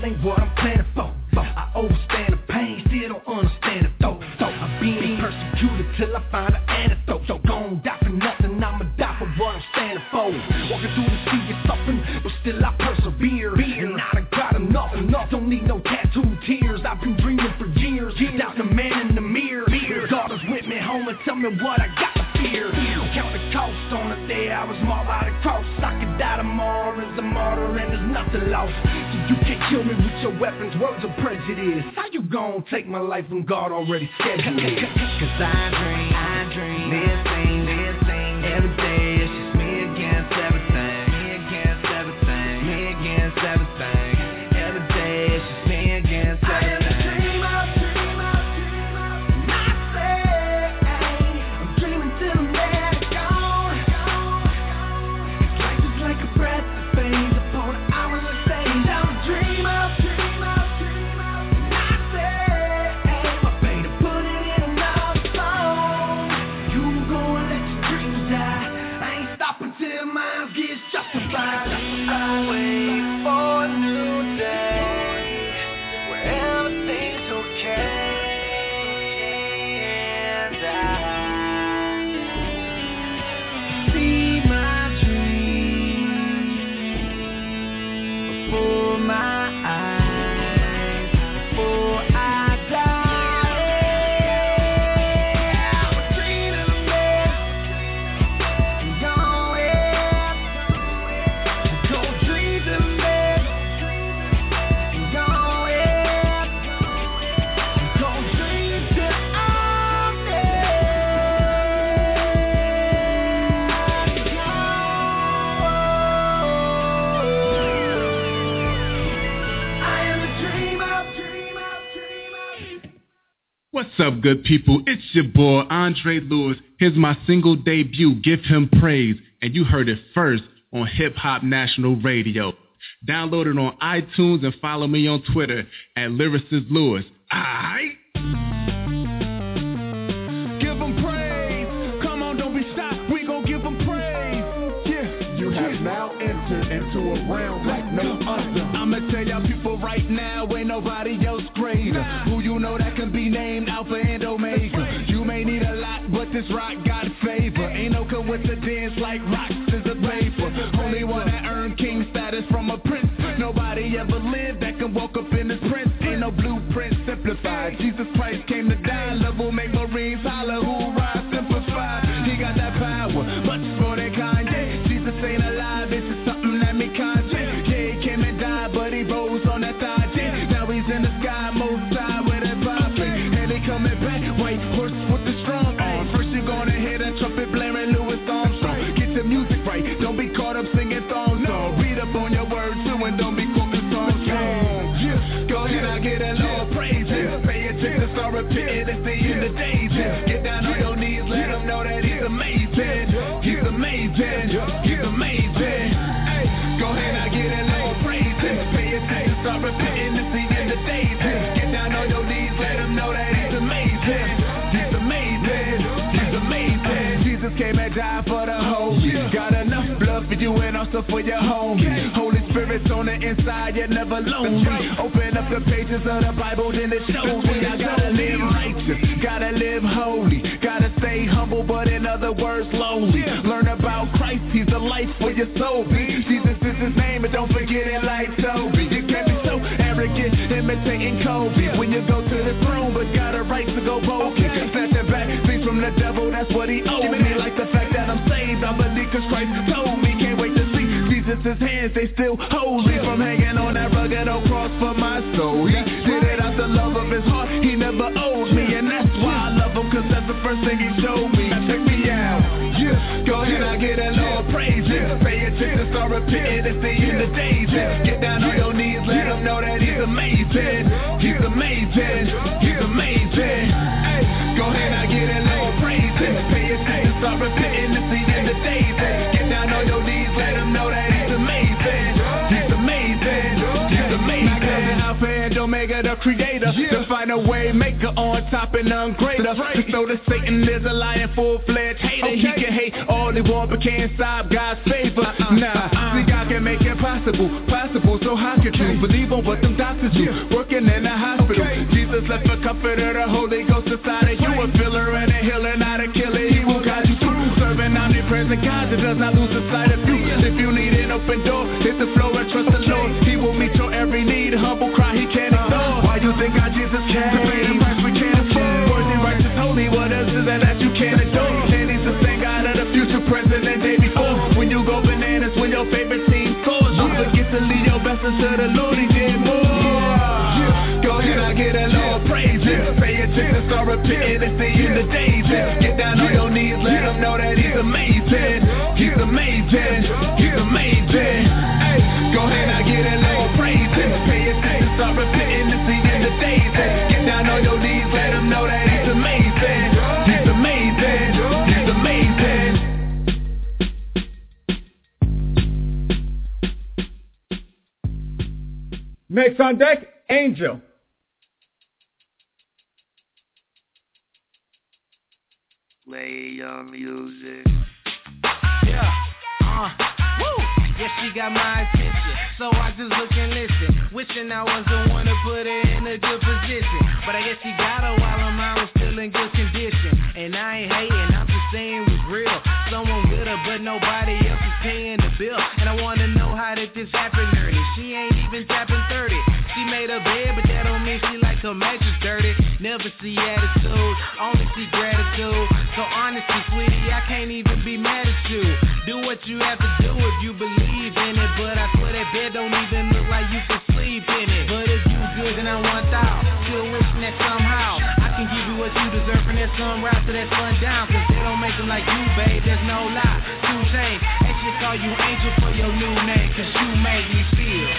ain't what I'm planning for. I overstand the pain, still don't understand it though. So I'm being persecuted till I find an antidote. So gon' die for nothing, I'ma die for what I'm standing for. Walking through the sea is suffering, but still I persevere. And I done got enough, enough. Don't need no tattooed tears. I've been dreaming for years. Doubt the man in the mirror. God is with me, home and tell me what I got to fear. Count the cost on the day I was marked by the cross. I could die tomorrow as a martyr and there's nothing lost. So you can't kill me with your weapons, words of prejudice. How you gon' take my life when God already scheduled it? Cause I dream, I dream, this thing, this thing, every day it's just me against everything. Me against everything, me against everything. Every day it's just me against everything. What's up, good people? It's your boy, Andre Lewis. Here's my single debut, Give Him Praise. And you heard it first on Hip Hop National Radio. Download it on iTunes and follow me on Twitter at Lyricist Lewis. Aight? Give him praise. Come on, don't be stopped. We gon' give him praise. Yeah. You have now entered into a realm like no other. I'ma tell y'all people right now, ain't nobody else greater. Who you know that can be named Alpha and Omega. You may need a lot, but this rock got favor. Ain't no coincidence like rocks is a paper. Only one that earned king status from a prince. Nobody ever lived that can walk up in his prince. Ain't no blueprint simplified. Jesus Christ came to die. Love will make Marines holler. Hoorah, simplify. He got that power, much more than Kanye. Jesus ain't alive, it's just something that me Kanye. Yeah, he came and died, but he rose on that thigh. Yeah. Now he's in the sky, most high with that popping. And he coming back, white horse with the strong arm. First you gonna hear that trumpet blaring, Louis Armstrong. Get your music right, don't be caught up singing thong song. Read up on your words too and don't be quoting songs wrong. Yeah. Go ahead, I get a little praise. Yeah. Pay attention, start repeating, it's the end of days. Yeah. Get down on your knees, let him know that he's amazing. He's amazing, he's amazing. Hey, go ahead, I get a little praise. Yeah. Pay attention, start repeating, it's the end of days. Yeah. Get down on your knees, let him know that he's amazing. He's amazing, he's amazing. Jesus came and died for the holy. Got enough blood for you and also for your homie. Holy Spirit's on the inside, you're never lonely. Open up the pages of the Bible, then it shows me I gotta live righteous, gotta live holy, gotta stay humble, but in other words, lowly. Learn about Christ, he's the life for your soul. Jesus is his name, but don't forget it like Toby. You can't be so arrogant, imitating Kobe. When you go to the throne, but got a right to go bold. Snatching back things from the devil, that's what he owed me. Like the fact that I'm saved, I believe cause Christ told me. Can't wait to see Jesus' hands, they still holy. From hanging on that rugged old cross for my soul. He did it out the love of his heart, he never owed me. And that's why I love him, cause that's the first thing he showed me. Now check me out, yeah. Go ahead, I get a little praise, yeah. Pay attention, start repeating, it's the end of days, yeah. Get down on your knees, let him know that he's amazing. He's amazing, he's amazing. Hey, go ahead, I get a little praise, yeah. Pay attention, start repeating, it's the end of days, yeah. Get down on your knees, let him know that he's amazing. He's amazing, he's amazing. Alpha and Omega, of the creator. Yeah. To find a way maker on top and none greater. Right. To know that Satan is a lying full-fledged hater. Okay. He can hate all he wants but can't stop God's favor. Uh-uh. Nah, uh-uh. See, God can make it possible, possible. So how could you believe on what them doctors do? Yeah. Working in a hospital. Okay. Jesus left a comforter, the Holy Ghost inside of you. A filler and a healer, not a killer. He will guide you through. Serving omnipresent God that does not lose the sight of you. If you need an open door, hit the floor and trust the Lord. He will meet your every need. Humble cry he can't ignore. Why you think our Jesus came? To pay the price we can't afford. Worthy, righteous, holy. What else is that that you can't adore? And he's the same God of the future, present, and day before. When you go bananas, when your favorite team scores, don't forget to lead your best unto the Lord. He did more. Go ahead, I get a Lord praise it. Pay attention, start repenting and seeing the days. Get down on your knees, let him know that he's amazing. He's amazing. He's amazing. Hey, go ahead, I get a Lord praise it. Pay attention, start repenting and seeing the days. Get down on your knees, let him know that he's amazing. He's amazing. He's amazing. Next on deck, Angel. Play your music. Yeah, uh, woo. Yeah, she got my attention, so I just look and listen. Wishing I was the one to put her in a good position, but I guess she got her while her mind was still in good condition. And I ain't hating, I'm just saying it was real. Someone with her, but nobody else is paying the bill. And I wanna know how did this happen, dirty? She ain't even tapping thirty. She made her bed, but that don't mean she like her mattress dirty. Never see attitude, only see gratitude. So honestly, sweetie, I can't even be mad at you. Do what you have to do if you believe in it. But I swear that bed don't even look like you can sleep in it. But if you good, then I want out. Still wishing that somehow I can give you what you deserve from that sunrise to that sundown. Cause they don't make them like you, babe, there's no lie. Two chains, they should call you Angel for your new name. Cause you make me feel.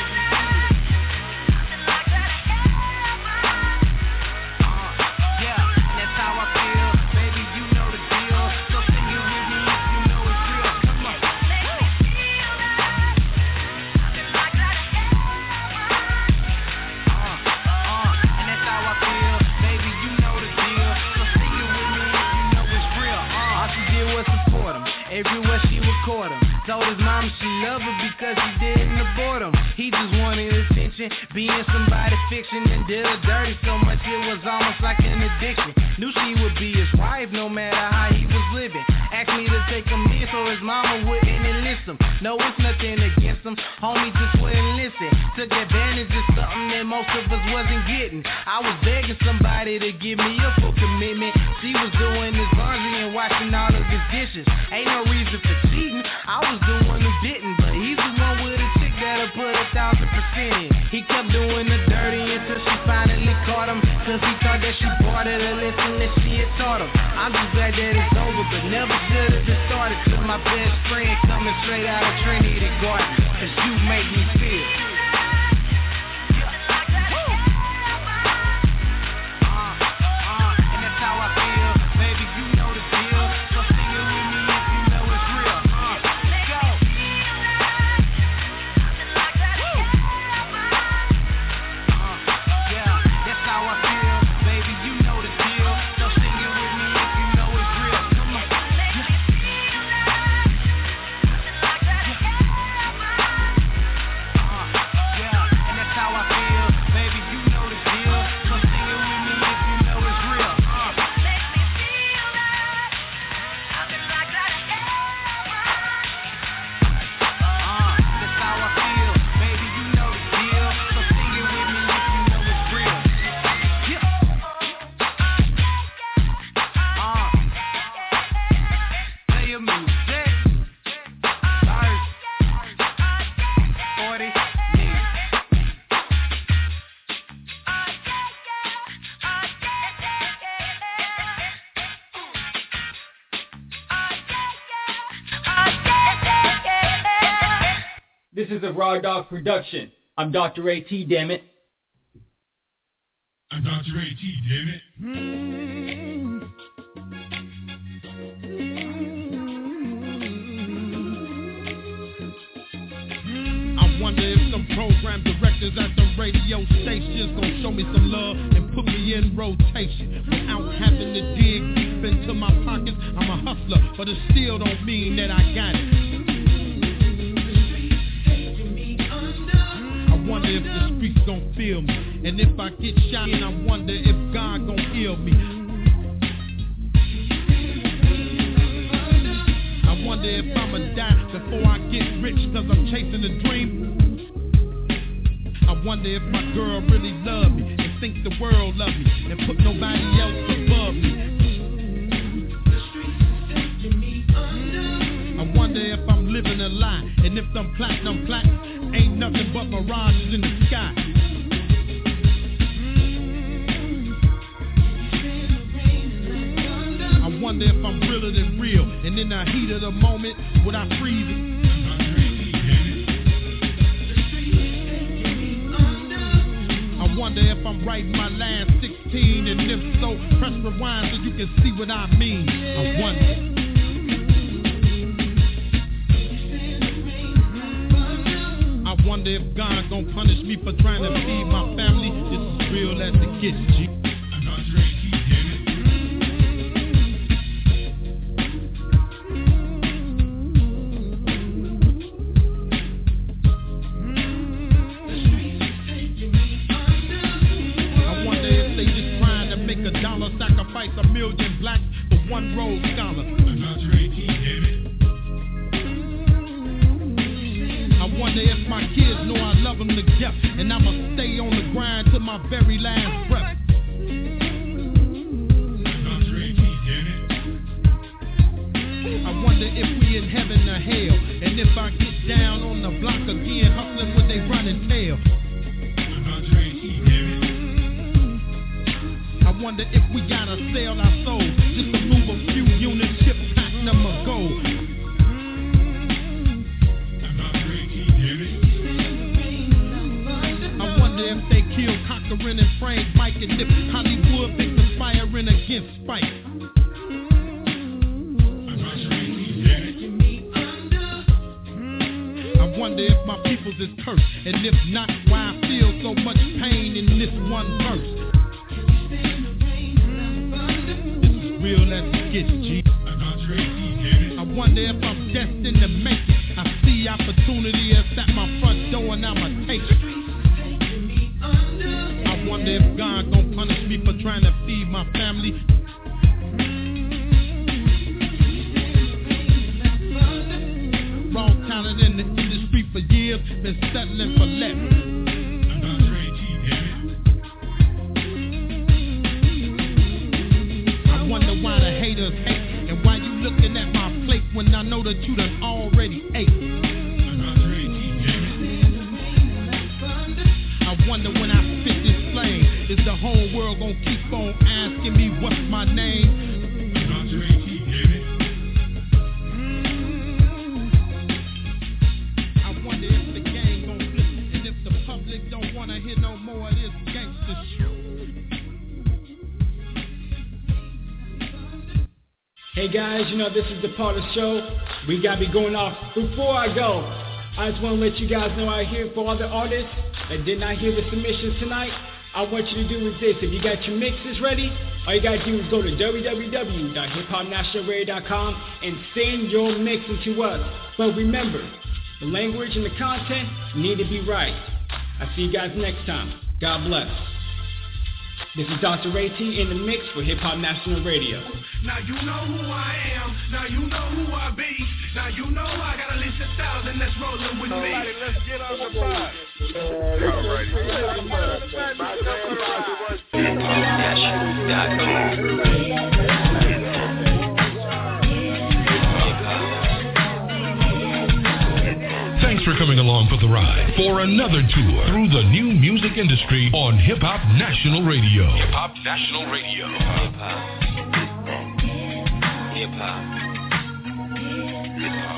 Everywhere she would court him. Told his mama she loved her because he didn't abort him. He just wanted attention, being somebody fiction, and did her dirty so much it was almost like an addiction. Knew she would be his wife no matter how he was living. Asked me to take him in so his mama wouldn't enlist him. No, it's nothing against him, homie just wouldn't listen. Took advantage of something that most of us wasn't getting. I was begging somebody to give me a full commitment. She was doing his laundry and washing all of his dishes. Ain't no reason for cheating, I was the one who didn't. But he's the one with a chick that'll put a thousand percent in. He kept doing the dirty until she finally caught him. Cause he thought that she bought her the lesson that she had taught him. I'm just glad that it's over, but never should have just started. Till my best friend coming straight out of Trinity Garden. Cause you make me feel. This is a Raw Dog production. I'm Doctor A T, damn it. I'm Doctor A T, damn it. Mm-hmm. I wonder if some program directors at the radio stations gon' show me some love and put me in rotation without having to dig deep into my pockets. I'm a hustler, but it still don't mean that I got it. I wonder if the streets gon' feel me, and if I get shot, and I wonder if God gon' heal me. I wonder if I'ma die before I get rich, cause I'm chasing a dream. I wonder if my girl really love me and think the world love me and put nobody else above me. I wonder if I'm living a lie, and if them platinum plaques ain't nothing but mirages in the sky. I wonder if I'm realer than real, and in the heat of the moment, would I freeze it? I wonder if I'm writing my last sixteen, and if so, press rewind so you can see what I mean. I wonder. I wonder if God gon' punish me for trying to feed my family. This is real as it gets, G. Sacrifice a million blacks for one Rhodes Scholar. I wonder if my kids know I love them to death, and I'ma stay on the grind to my very last breath. I wonder if we in heaven or hell, and if I get down on the block again, hustling with they running tail. I wonder if we gotta sell our souls just to move a few units, ship platinum or gold. I wonder if they kill Cochran and Frank Mike, and if Hollywood been conspiring against Spike. I wonder if my peoples is cursed, and if not, why I feel so much pain in this one verse. Real as it gets, G. I wonder if I'm destined to make it. I see opportunity is at my front door and I'ma take it. I wonder if God gon' punish me for trying to feed my family. Raw talent in the industry for years, been settling for less. I wonder why the haters hate, and why you looking at my plate when I know that you done already ate. I wonder when I spit this flame, is the whole world gonna keep on asking me what's my name? I wonder if the game gon' flip, and if the public don't wanna hear no more of this gangster shit. Hey guys, you know this is the part of the show we gotta be going off. Before I go, I just want to let you guys know out here for all the artists that did not hear the submissions tonight, I want you to do is this. If you got your mixes ready, all you gotta do is go to w w w dot hip hop national radio dot com and send your mixes to us. But remember, the language and the content need to be right. I'll see you guys next time. God bless. This is Doctor Ray T in the mix for Hip Hop National Radio. Now you know who I am. Now you know who I be. Now you know I got at least a thousand that's rolling with me. Alrighty, let's get on the bus. Thanks for coming along for the ride for another tour through the new music industry on Hip Hop National Radio. Hip Hop National Radio. Hip Hop. Hip Hop. Hip Hop.